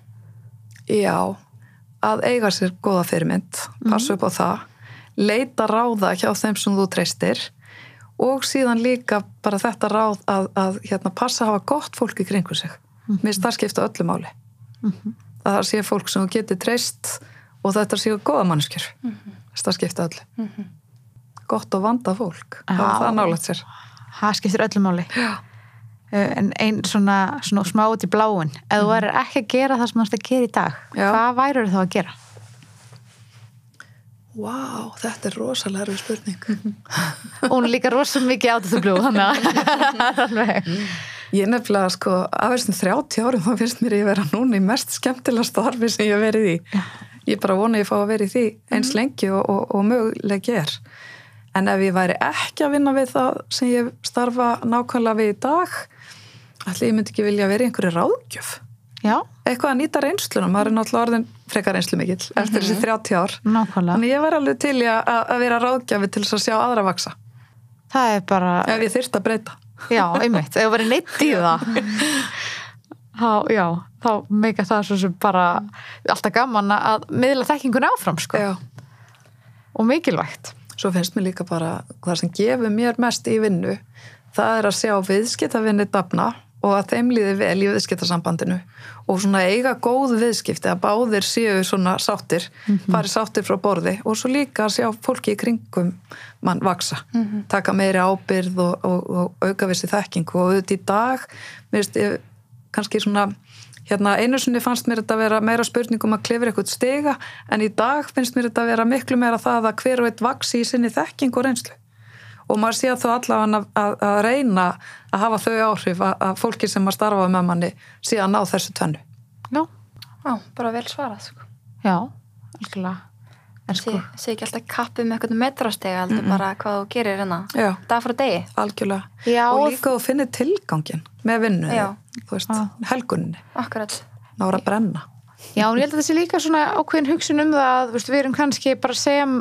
Já, að eiga sér góða fyrirmynd, passa upp á það, leita ráða hjá þeim sem þú treystir og síðan líka bara þetta ráð að, að hérna, passa að hafa gott fólk í kringu sig. Mm-hmm. Mér það skipta öllu máli. Mm-hmm. Að það sé fólk sem þú getur treyst og þetta séu góða manneskjur. Mm-hmm. Það skipta öllu. Mm-hmm. Gott og vandað fólk. Já, það er nálægt sér. Það skiptir öllu máli. Já. En einn svona, svona smá út í bláin ef þú værir ekki að gera það sem þú ert að gera í dag Já. Hvað værir þá að gera? Vá, wow, þetta er rosalega erfið spurning og hún er líka rosalega mikið out of the blue þannig ég nefnilega sko af þessum þrjátíu árum þá finnst mér ég vera núna í mest skemmtilega starfi sem ég hef verið í Já. Ég bara vona ég fá að vera í því eins lengi og, og, og möguleg er en ef ég væri ekki að vinna við það sem ég starfa nákvæmlega við í dag ætli ég myndi ekki vilja vera í einhverju ráðgjöf. Já. Eitthvað að nýta reynsluna, maður er náttúrulega orðin frekar reynslu mikill eftir mm-hmm. þessi þrjátíu ár. Nákvæmlega. Þannig ég var alveg til í að, að vera ráðgjafi til þess að sjá aðra vaksa. Það er bara... Ef ég þyrfti að breyta. Já, einmitt. Ef ég verið neitt í það. Há, já, þá meika það svo sem bara alltaf gaman að miðla þekkingun áfram, sko. Já. Og mikilvægt. Svo finnst mér líka bara það sem gefur mér mest í vinnu, það er að sjá viðskiptavinni dafna og að þeim líði vel í viðskiptasambandinu og svona eiga góð viðskipti að báðir séu svona sáttir, mm-hmm. fari sáttir frá borði og svo líka að sjá fólki í kringum mann vaksa, mm-hmm. taka meiri ábyrgð og, og, og auka vissi þekkingu og auðvitað í dag, mér veist, ég, kannski svona, hérna einu sinni fannst mér þetta að vera meira spurningum að klifra eitthvað stiga en í dag finnst mér þetta að vera miklu meira það að hver og eitt vaksi í sinni þekkingu og reynslu. Og maður sé að þau allavega að, að, að reyna að hafa þau áhrif að, að fólki sem að starfa með manni sé að ná þessu tvennu. Já. Já, bara vel svarað, sko. Já, algjörlega. En sko. Sé, sé ekki alltaf kappið með eitthvað metrastega, heldur mm-mm. bara hvað þú gerir hérna. Já. Dag frá degi. Algjörlega. Já. Og líka þú finnir tilgangin með vinnu. Já. Þú veist, ah. helguninni. Akkurat. Nára að brenna. Já, og ég held að það sé líka svona ákveðin hugsun um það að, veist, við erum kannski bara að segja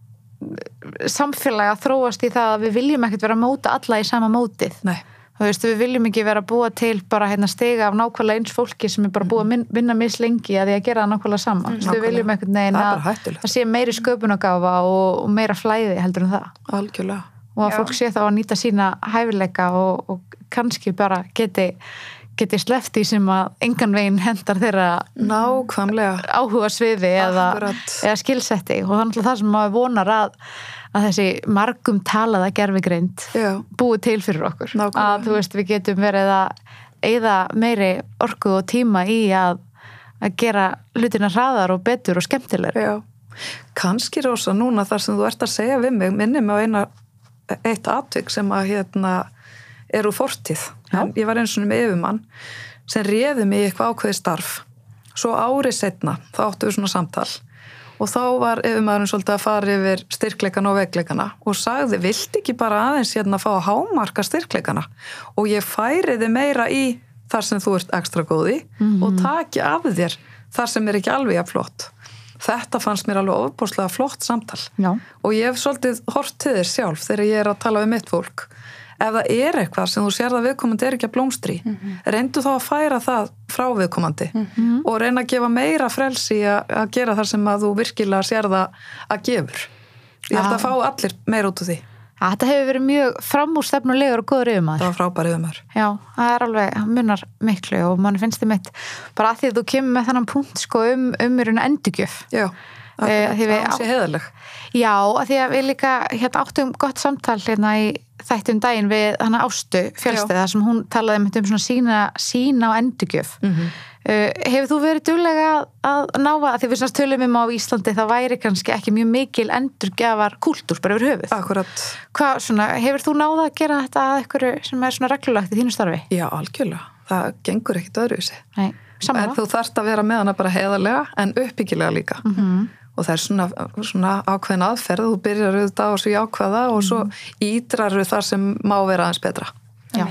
samfélagi að þróast í það að við viljum ekkert vera að móta alla í sama mótið. Nei. Þú veist, við viljum ekki vera að búa til bara hérna stiga af nákvæmlega eins fólki sem er bara búið að vinna mislengi að því að gera það nákvæmlega sama. Mm. Við viljum ekkert neginn að það sé meiri sköpunargáfa og, og meira flæði heldur en það. Algjörlega. Og að Já. Fólk sé þá að nýta sína hæfileika og, og kannski bara geti geti sleppt í sem að engan veginn hendar þeirra nákvæmlega áhuga sviði eða, eða skilsetti og þannig að það sem maður vonar að, að þessi margum talaða gervigreind búið til fyrir okkur nákvæmlega. Að þú veist við getum verið að eyða meiri orku og tíma í að, að gera hlutina hraðar og betur og skemmtilegur. Já, kannski Rósa núna þar sem þú ert að segja við mig minni mig á eina, eitt atvik sem að hérna eru fortíð. En ég var eins og með yfirmann sem réði mig í eitthvað ákveði starf. Svo árið seinna, þá áttu við svona samtal og þá var yfirmaðurinn svolítið að fara yfir styrkleikana og veikleikana og sagði, vilt ekki bara aðeins hérna að fá að hámarka styrkleikana og ég færiði meira í þar sem þú ert ekstra góði mm-hmm. og taki af þér þar sem er ekki alveg að flott. Þetta fannst mér alveg ofboðslega flott samtal. Já. Og ég hef svolítið hort til þér sjálf þegar ég er að tala við mitt fólk. Ef það er eitthvað sem þú sér að viðkomandi er ekki að blómstri, mm-hmm. reyndu þá að færa það frá viðkomandi mm-hmm. og reyna að gefa meira frelsi að, að gera þar sem að þú virkilega sér það að gefur. Ég held að fá allir meira út úr því. Ja, þetta hefur verið mjög framúrstefnulegur og góður yfirmaður. Það var frábær yfirmaður. Já, það er alveg, munar miklu og mann finnst þið mitt bara að því að þú kemur með þennan punkt sko um umurinn endurgjöf. Já. Að það sé heiðarleg. Já, að því að við líka hérna áttum gott samtal hérna í þættum daginn við hana Ástu Fjölsteð þar sem hún talaði um svona sína, sína á endurgjöf. Mm-hmm. Uh, hefur þú verið duglega að ná að því við svona tölum um á Íslandi það væri kannski ekki mjög mikil endurgjafar kúltúr bara yfir höfuð? Akkurat. Hvað svona, hefur þú náð að gera þetta að einhverju sem er svona reglulegt í þínu starfi? Já, algjörlega. Það gengur ekkit öðruvísi. Nei, samanlega. En þú þarft að vera með hana bara heiðarlega en uppbyggilega líka. Mm-hmm. Og það er svona, svona ákveðin aðferð, þú byrjar auðvitað á þessu jákvæða og svo ídrarðu þar sem má vera aðeins betra. Já,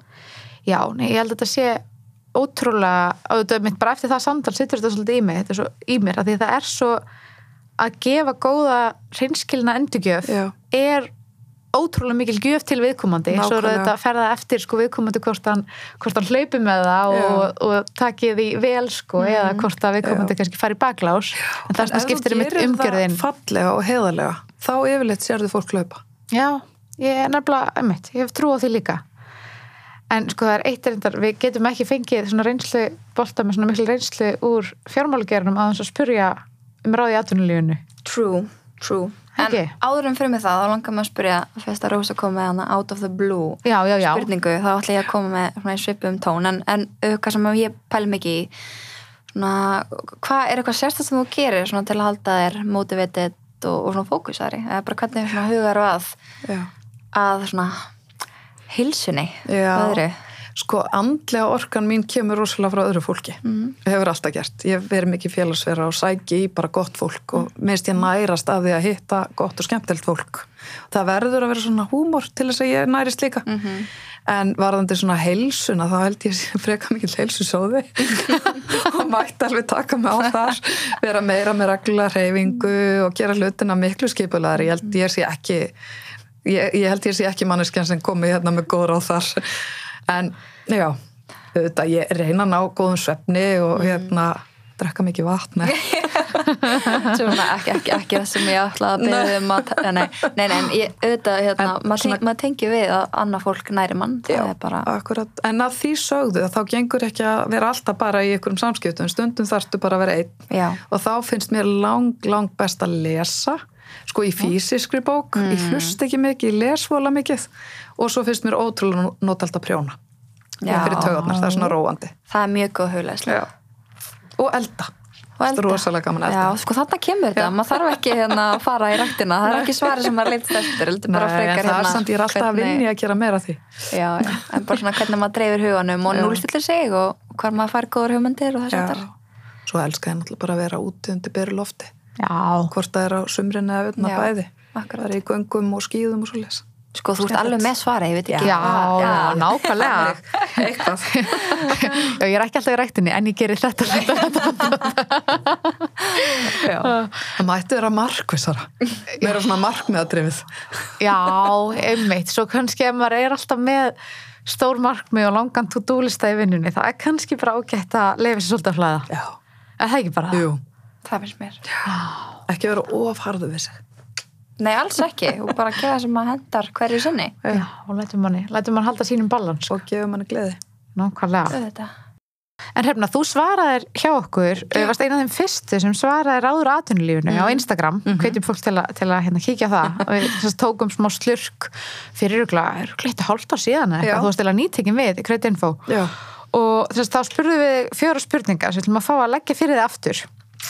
Já nei, ég held að þetta sé ótrúlega, auðvitað mitt bara eftir það samtal sittur þetta svolítið í mig, þetta er svo í mér, að því það er svo að gefa góða hreinskilna endurgjöf Já. Er ótrúlega mikil gjöf til viðkomandi Nákvæmlega. Svo er þetta að ferða eftir sko viðkomandi hvort hann, hvort hann hlaupi með það og, og takið því vel sko mm. eða hvort að viðkomandi Já. Kannski fari í baklás en það sem skiptir um umgjörðin. Ef þú gerir það fallega og heiðarlega þá yfirleitt sérðu fólk hlaupa. Já, ég er nefnilega, einmitt, ég hef trú á því líka en sko það er eitt reyndar, við getum ekki fengið svona reynslu bolta með svona mikil reynslu úr fjármálagernum að þess að spyrja um ráð í atvinnulífinu. True, true. En okay. áður en fyrir mig það, þá langar maður að spyrja fyrst að Rósa kom með hana out of the blue já, já, já. spurningu, þá ætla ég að koma með svona svipum tón, en, en auðvitað sem ég pæl mikið í svona, hvað er eitthvað sérstætt sem þú gerir svona til að halda þér motivated og, og svona fókusari, eða bara hvernig svona hugar og að já. Að svona heilsunni öðru Sko, andlega orkan mín kemur rosalega frá öðru fólki. Mm. Hefur alltaf gert. Ég hef verið mikið félagsverða og sæki í bara gott fólk og minnst ég nærast af því að hitta gott og skemmtilegt fólk. Það verður að vera svona húmor til þess að ég nærist líka. Mm-hmm. En varðandi svona heilsuna, þá held ég freka mikið heilsusóði og mætti alveg taka mig á þar. Vera meira með reglulega hreyfingu og gera hlutina miklu skipulegar. Ég held ég sé ekki, ég, ég held ég sé ekki manneskjan sem komi hérna með góð ráð þar. En já, auðvitað, ég reyna að ná góðum svefni og hérna, drekka mikið vatn. Svona ekki, ekki, ekki það sem ég ætlaði að beða um að, nei, nei, nei, en ég auðvitað, hérna, En maður svona- ten, mað tengi við að annað fólk næri mann, það Já, er bara, akkurat. En að því sögðu þá gengur ekki að vera alltaf bara í einhverjum samskiptum, stundum þarftu bara að vera einn já, og þá finnst mér lang, lang best að lesa sko í físiskri bók Mm. ég hlust ekki mikið, ég les vola mikið og svo finnst mér ótrúlega notalt að prjóna Já. fyrir taugarnar, það er svona róandi það er mjög góð hugleiðsla. og elda, Og það er elda. rosalega gaman að Já, elda sko þarna kemur þetta, maður þarf ekki hérna að fara í ræktina, það er ekki svari sem maður leitst eftir, heldur bara Nei, frekar en það hérna. er samt, ég er alltaf að hvernig- vinni að gera meira af því Já, já, en bara svona hvernig maður dreifir huganum og Já. núlstillir sig og hvar maður fær góður hugmyndir og þess að Já. þetta. Svo elska ég náttúrulega bara að vera úti undir beru lofti Já, hvort það er á sumrin eða utan að Já, bæði akkurat. það er í göngum og skíðum og svo les Sko, þú ert Skemmtilegt. alveg með svari, ég veit ekki. já, já, nákvæmlega. eitthvað Já, ég er ekki alltaf í ræktinni, en ég gerir þetta. það mætti vera markvissara meira svona markmiðadrifið Já, einmitt. Svo kannski ef maður er alltaf með stór markmið og langan to-do-lista í vinnunni, það er kannski bara ágætt að leifa sér svolítið að flæða. já, Er það ekki bara það? jú, Það finnst mér. ekki vera ofharðu við sig Nei, alls ekki, og bara gera það sem maður hendar hverju sinni. Já, og lætum manni, lætum mann halda sínum balans. og gefur manni gleði Nákvæmlega. Auðvitað. En Hrefna, þú svaraðir hjá okkur, þú varst eina af þeim fyrstu sem svaraðir áður atvinnulífinu á Instagram, mm -hmm. hvetjum fólk til, a, til að hérna, kíkja á það og við þess, tókum smá slurk fyrir örgulega, örgulega hálft ár síðan eða Já. eitthvað, þú varst eða nýtekin við, Kreditinfo já, og þess, þá spurðum við fjóra spurningar sem við ætlum að fá að leggja fyrir þið aftur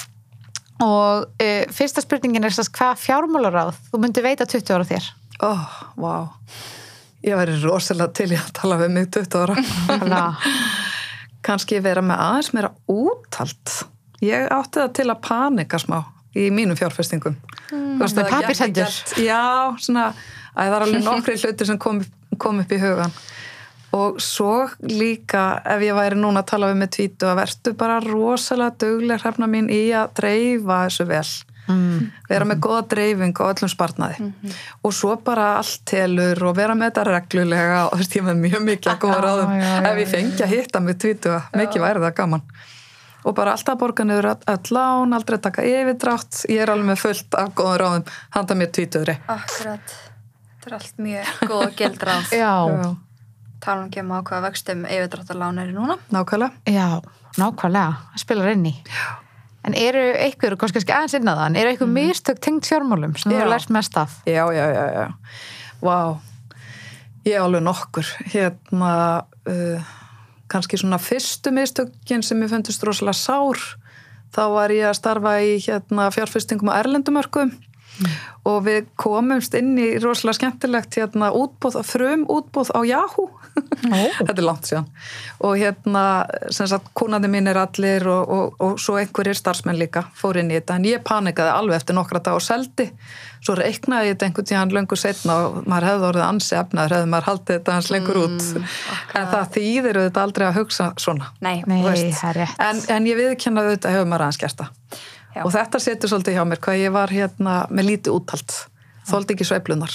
og e, fyrsta spurningin er þess, hvað fjármálaráð þú myndi veita tuttugu ára þér? ó, vá ég væri rosalega til í að tala við mig tuttugu ára Nákvæmlega. kannski vera með aðeins meira úthald ég átti það til að panika smá í mínum fjárfestingum mm, Varstu með pappírshendur? já, svona að það er alveg nokkri hluti sem kom, kom upp í hugan og svo líka ef ég væri núna að tala við með tvítu að vertu bara rosalega dugleg Hrefna mín í að dreifa þessu vel mm. vera með góða dreifing og öllum sparnaði mm-hmm. og svo bara allt telur og vera með þetta reglulega og þú veist ég með mjög mikið að góða ráðum Já, já, já, ef ég fengi að hitta með tvítu mikið væri það gaman og bara alltaf borga niður öll lán, aldrei taka yfirdrátt ég er alveg með fullt af góðum ráðum handa mér tvítugri Akkurat. Þetta er allt mjög góð og gild ráð. Já, Tala um kemur á hvaða vöxtum yfirdráttarlán eru núna. nákvæmlega já, nákvæmlega, það spilar inn í. En eru einhver, kannski kannski aðeins inn að þann, eru einhver mistök tengt fjármálum sem þú Já. hefur lært mest af? Já, já, já, já. Vá, ég er alveg nokkur. Hérna, uh, kannski svona fyrstu mistökin sem ég fundist rosalega sár, þá var ég að starfa í hérna, fjárfestingum á erlendumörkum mm. og við komumst inn í rosalega skemmtilegt hérna, útbóð, frum útbóð á Yahoo. Þetta er langt síðan. Og hérna, sem sagt, kúnandi mín er allir og, og, og svo einhverjir starfsmenn líka fór inn í þetta. En ég panikaði alveg eftir nokkra dag og seldi. Svo reiknaði ég þetta einhvern tíðan löngu setna og maður hefði orðið ansi efnaður, hefði maður haldið þetta hans lengur út. Mm, en það þýðir þetta aldrei að hugsa svona. Nei. Nei, Þú veist. það er rétt. En, en ég viðurkenna auðvitað hefur maður aðeins gert það. Já. Og þetta setur svolítið hjá mér, hvað ég var hérna með lítið úthald. Þoldi ekki sveiflunar.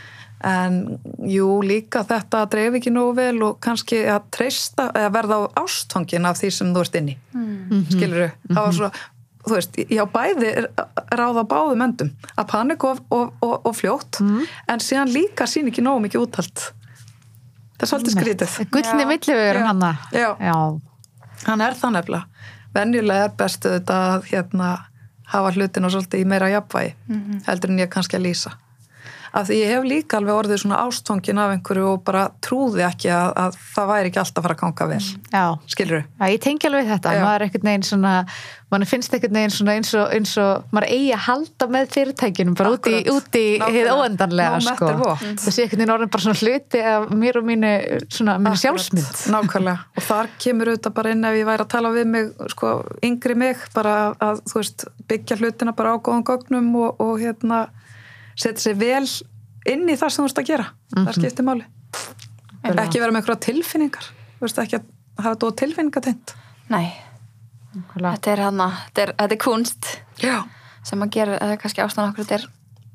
En jú, líka þetta að dreif ekki nógu vel og kannski að treysta, eða verða á ástfangin af því sem þú ert inni. Mm. Skilurðu? Það var svo, þú veist, já, bæði ráða báðum endum. Að panik og, og, og, og fljótt, mm. en síðan líka sín ekki nógu mikið úthald. Það er svolítið skrítið. Gullni Já. millivegur Já. hann Já. Já. Hann er það nefnilega. Venjulega er bestu þetta að hérna, hafa hlutina svolítið í meira jafnvægi, mm-hmm. heldur en ég kannski að lýsa. Að því ég hef líka alveg orðið svona ástfangin af einhverju og bara trúði ekki að, að það væri ekki alltaf að fara að ganga vel. Já. Skilurðu? Já, ég tengi alveg við þetta. Já. Maður er einhvern veginn svona, mann finnst einhvern veginn svona eins og, eins og maður eigi að halda með fyrirtækjunum bara út í, Akkurat. út í hið Nákvæmlega. óendanlega, No sko. matter what. Það sé einhvern veginn orðin bara svona hluti af mér og mínu, svona, mínu Akkurat. sjálfsmynd. Nákvæmlega. Og þar kemur auðvitað bara inn ef ég væri að tala við mig, sko, yngri mig, bara að, þú veist, byggja hlutina bara á góðum gögnum og, og hérna, setja sig vel inn í það sem þú ert að gera. Mm-hmm. Það skiptir máli. Vel. Ekki vera með einhverja tilfinningar. Þú veist, ekki að hafa þetta tilfinningatengt. Nei. Nákvæmlega. Þetta er hana, þetta er, þetta er kunst Já. sem að gera, eða kannski ástæðan okkur þetta er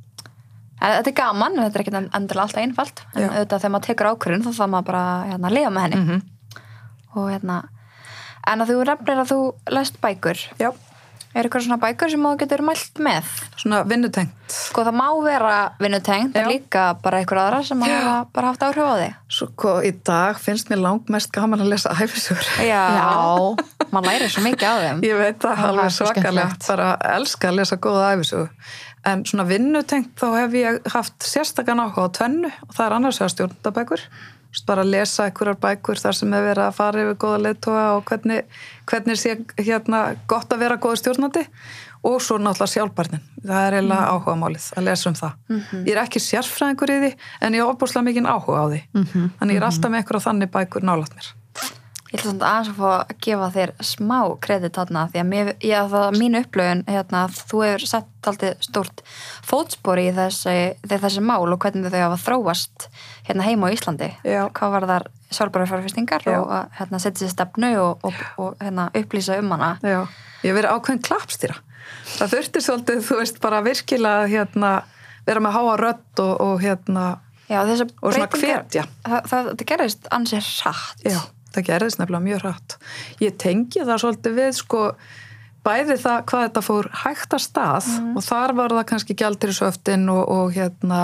en þetta er gaman, þetta er ekki endilega alltaf einfalt en Já. auðvitað þegar maður tekur ákvörðun þá þarf maður bara hérna, að lifa með henni Mm-hmm. og hérna en að þú nefnir að þú lest bækur Já. Er eitthvað svona bækur sem þú getur mælt með? Svona vinnutengt. Sko það má vera vinnutengt en líka bara einhver aðra sem hafa bara haft áhrif á þig. Svo í dag finnst mér langmest gaman að lesa æfisugur. Já, Já. Man lærir svo mikið á þeim. Ég veit það, alveg svakalegt, bara elska að lesa góða æfisugu. En svona vinnutengt þá hef ég haft sérstakann áhuga á tvennu og það er annars vegar stjórnendabækur. Bara að lesa einhverjar bækur þar sem er verið að fara yfir góða leiðtoga og hvernig, hvernig sé hérna gott að vera góður stjórnandi og svo náttúrulega sjálfbærnin. Það er eiginlega mm. áhuga málið að lesa um það. Mm-hmm. Ég er ekki sérfræðingur í því en ég er ofboðslega mikinn áhuga á því. Mm-hmm. Þannig ég er alltaf með einhverja þannig bækur nálægt mér. Ég ætla samt aðeins að fá að gefa þér smá kredit þarna því að mér, ég, það, mín upplöfun hérna, þú hefur sett alltaf stórt fótspor í þessi, þessi mál og hvernig þau hafa þróast hérna heima á Íslandi. Já. Hvað var þar sjálfbærar fjárfestingar og hérna, setja sér stefnu og, og, og hérna, upplýsa um hana. Já, ég hef verið ákveðin klappstýra. Það þurfti svolítið, þú veist, bara virkilega hérna, vera með háa rödd og, og hérna Já, og svona hvetja. Það, það, það gerist ansið hratt. Já. Það gerðist nefnilega mjög hratt. Ég tengi það svolítið við sko bæði það hvað þetta fór hægt að stað mm. og þar var það kannski gjaldeyrisöftin og, og hérna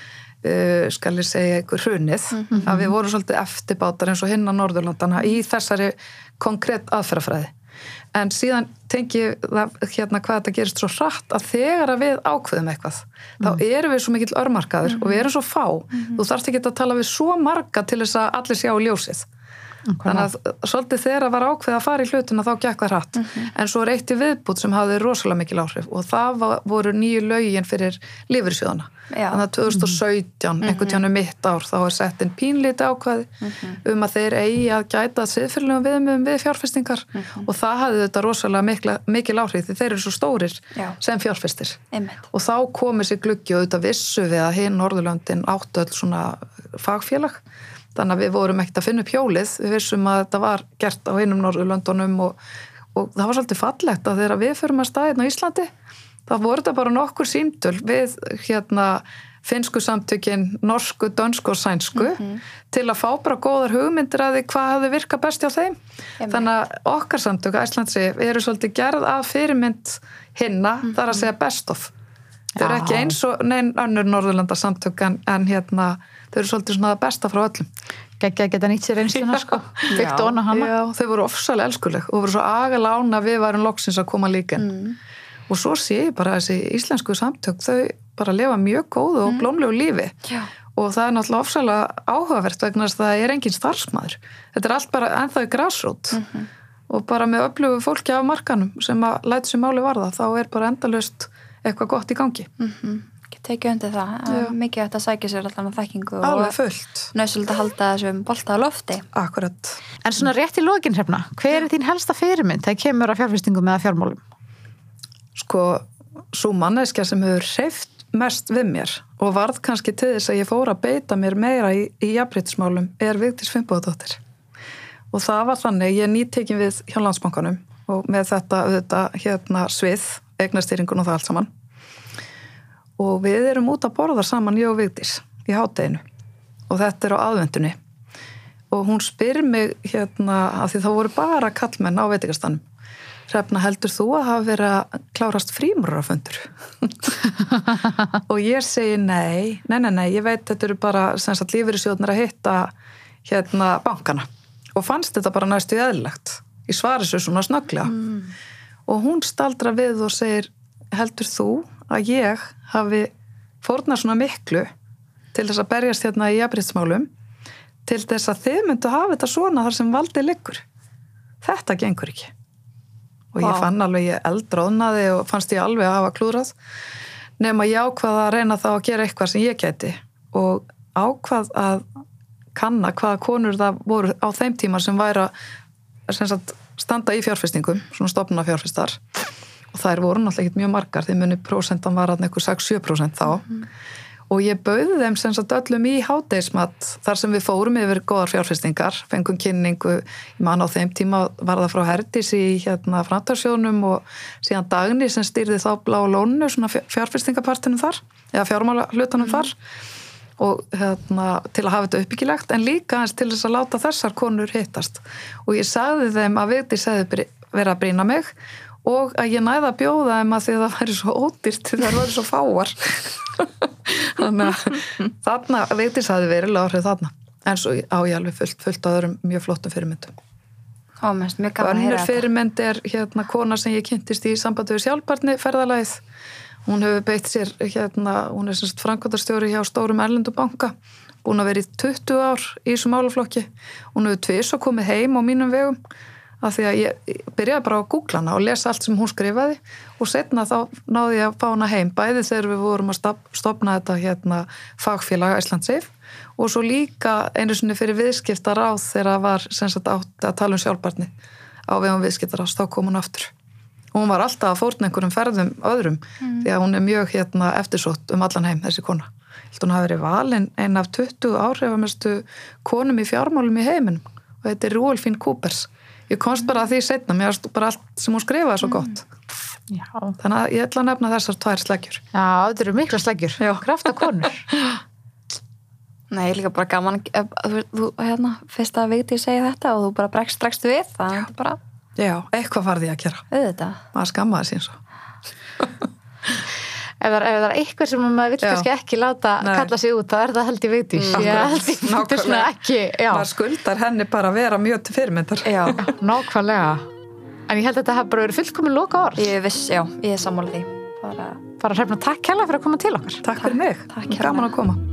uh, skal ég segja einhver hrunið mm-hmm. að við vorum svolítið eftirbátar eins og hinn á Norðurlandana í þessari konkrétt aðferðafræði. En síðan tengi það hérna hvað þetta gerist svo hratt að þegar að við ákveðum eitthvað mm. þá erum við svo mikill örmarkaður mm. og við erum svo fá. Mm. Þú þarft ekki að tala við svo marga til þess að allir sjá ljósið. Okay. Þannig að svolítið þegar að var ákveð að fara í hlutina þá gekk það hratt mm-hmm. en svo er eitt í viðbútt sem hafði rosalega mikil áhrif og það var, voru nýju lögin fyrir lífeyrissjóðana þannig að tvö þúsund og sautján mm-hmm. einhvern tjánu mitt ár þá er sett inn pínlíti ákveði mm-hmm. um að þeir eigi að gæta siðferðilegum viðmiðum við fjárfestingar mm-hmm. og það hafði þetta rosalega mikla, mikil áhrif því þeir eru svo stórir Já. Sem fjárfestir Einmitt. Og þá komið sér gluggi og þetta vissu við að hinn Norðurlöndin áttu öll svona fagfélag þannig að við vorum ekkert að finna upp hjólið, við vissum að þetta var gert á hinum Norðurlöndunum og, og það var svolítið fallegt að þegar við förum að staðina á Íslandi, þá voru þetta bara nokkur símtöl við hérna finnsku samtökin, norsku, dönsku og sænsku mm-hmm. til að fá bara góðar hugmyndir að því hvað hafði virkað best hjá þeim. Jum. Þannig að okkar samtök, Æslandsi, eru svolítið gerð af fyrirmynd hinna, mm-hmm. þar að segja best of. Þau eru ekki eins og neinn önnur Norðurlanda samtök en, en hérna þau eru svolítið svona það besta frá öllum. Gekkja að geta nýtt sér einsluna sko. Byggt ofan á hana. Já, þau voru ofsalega elskuleg og voru svo agalega ána við varum loksins að koma líka. Mm. Og svo sé ég bara þessi íslensku samtök, þau bara lifa mjög góðu og blómlegu lífi. Já. Og það er náttúrulega ofsalega áhugavert vegna þess að það er engin starfsmaður. Þetta er allt bara ennþá í grassrút. Mm-hmm. Og bara með öflugu fólki af markanum sem að læta sér máli varða, þá er bara endalaust eitthvað gott í gangi. Mhm. Tekið undir það, Já. Mikið ætti að sækja sér allan á þekkingu Alveg fullt. Og nöðsöld að halda þessum bolta á lofti. Akkurat. En svona rétt í lokin Hrefna, hver er þín helsta fyrirmynd þegar kemur að fjárfestingum eða fjármálum? Sko, sú manneskja sem hefur hreyft mest við mér og varð kannski til þess að ég fór að beita mér meira í, í jafnréttismálum er Vigdís Finnbogadóttir. Og það var þannig, ég er nýtekin við hjá Landsbankanum og með þetta, þetta hérna svið, eignastýringun og það allt saman. Og við erum út að borða saman, ég og Vigdís, í hádeginu. Og þetta er á aðvendunni. Og hún spyr mig hérna, af því þá voru bara kallmenn á veitingastanum. Hrefna, heldur þú að hafa verið að klárast frímúrarafundur? Og ég segi nei, nei, nei, nei, ég veit þetta eru bara sem sagt lífeyrissjóðnir að hitta hérna bankana. Og fannst þetta bara næstu eðlilegt. Í svari svo svona snögglega. Mm. Og hún staldra við og segir, heldur þú að ég hafi fórnað svona miklu til þess að berjast hérna í jafnréttismálum til þess að þið myndu hafa þetta svona þar sem valdið liggur. Þetta gengur ekki. Og ég fann alveg, ég eldróðnaði og fannst ég alveg að hafa klúrað nema ég ákvað að reyna þá að gera eitthvað sem ég gæti og ákvað að kanna hvaða konur það voru á þeim tíma sem væri að sem sagt, standa í fjárfestingum, svona stofnuna fjárfestar og þær voru náttúrulega ekki mjög margar því muni prósentan var að eitthvað sex til sjö prósent þá mm. og ég bauði þeim sem sagt öllum í hádegismat þar sem við fórum yfir góðar fjárfestingar, fengum kynningu ég man á þeim tíma var það frá Herdís í hérna framtarsjónum og síðan Dagný sem stýrði þá Blá Lónu svona fjárfestingapartinum þar eða fjármála hlutanum mm. þar og hérna til að hafa þetta uppbyggilegt en líka eins til þess að láta þessar konur hittast og ég sagði þeim að Vigdís hefði verið að brýna mig og að ég næði að bjóða þeim að því að það væri svo ódýrt því það væri svo fáar þannig að þarna Vigdís hafði verilega áhrif þarna en svo á ég alveg fullt, fullt að öðrum mjög flottum fyrirmyndum. Ó, mest, mjög gaman að heyra þetta. Önnur fyrirmynd er hérna kona sem ég kynntist í sambandi við sjálfbarni ferðalagið. Hún hefur beitt sér hérna, hún er semst framkvæmdastjóri hjá stórum erlendu banka, búin að vera í tuttugu ár í þessum málaflokki. Hún hefur tvis og komið heim á mínum vegum af því að ég byrjaði bara að googla hana og lesa allt sem hún skrifaði og setna þá náði ég að fá hana heim bæði þegar við vorum að stofna þetta hérna fagfélag Icelandssafe og svo líka einu sinni fyrir viðskiptaráð þegar það var sem sagt átt að tala um sjálfbarni á vegum viðskiptaráðs, þá kom hún aftur. Og hún var alltaf að fórna einhverjum ferðum öðrum mm. því að hún er mjög hérna eftirsótt um allan heim, þessi kona. Ég held hún hafi verið valin ein af tuttugu áhrifamestu konum í fjármálum í heiminum og þetta er Rolfín Coopers. Ég komst bara að því setna, mér varst bara allt sem hún skrifaði svo gott. Já. Þannig að ég ætla að nefna þessar tvær sleggjur. Já, þetta eru mikla sleggjur. Já. Krafta konur. Nei, ég líka bara gaman þú, þú, hérna, fyrst að Vigdís segja þetta og þú bara bregst strax við, það er bara Já, eitthvað farði ég að gera. Auðvitað. Maður skammaði sín svo. Ef það er eitthvað sem maður vill kannski ekki láta Nei. Kalla sig út, þá er það held ég Vigdís. Mm. Ég held ég Vigdís svona ekki. Já. Maður skuldar henni bara að vera mjög til fyrirmyndar. Já, nákvæmlega. En ég held að þetta hafa bara verið fullkomin loka orð. Ég viss, já, ég er sammála því. Bara, bara Hrefna, takk hérlega fyrir að koma til okkar. Takk fyrir mig. Takk Gaman að koma.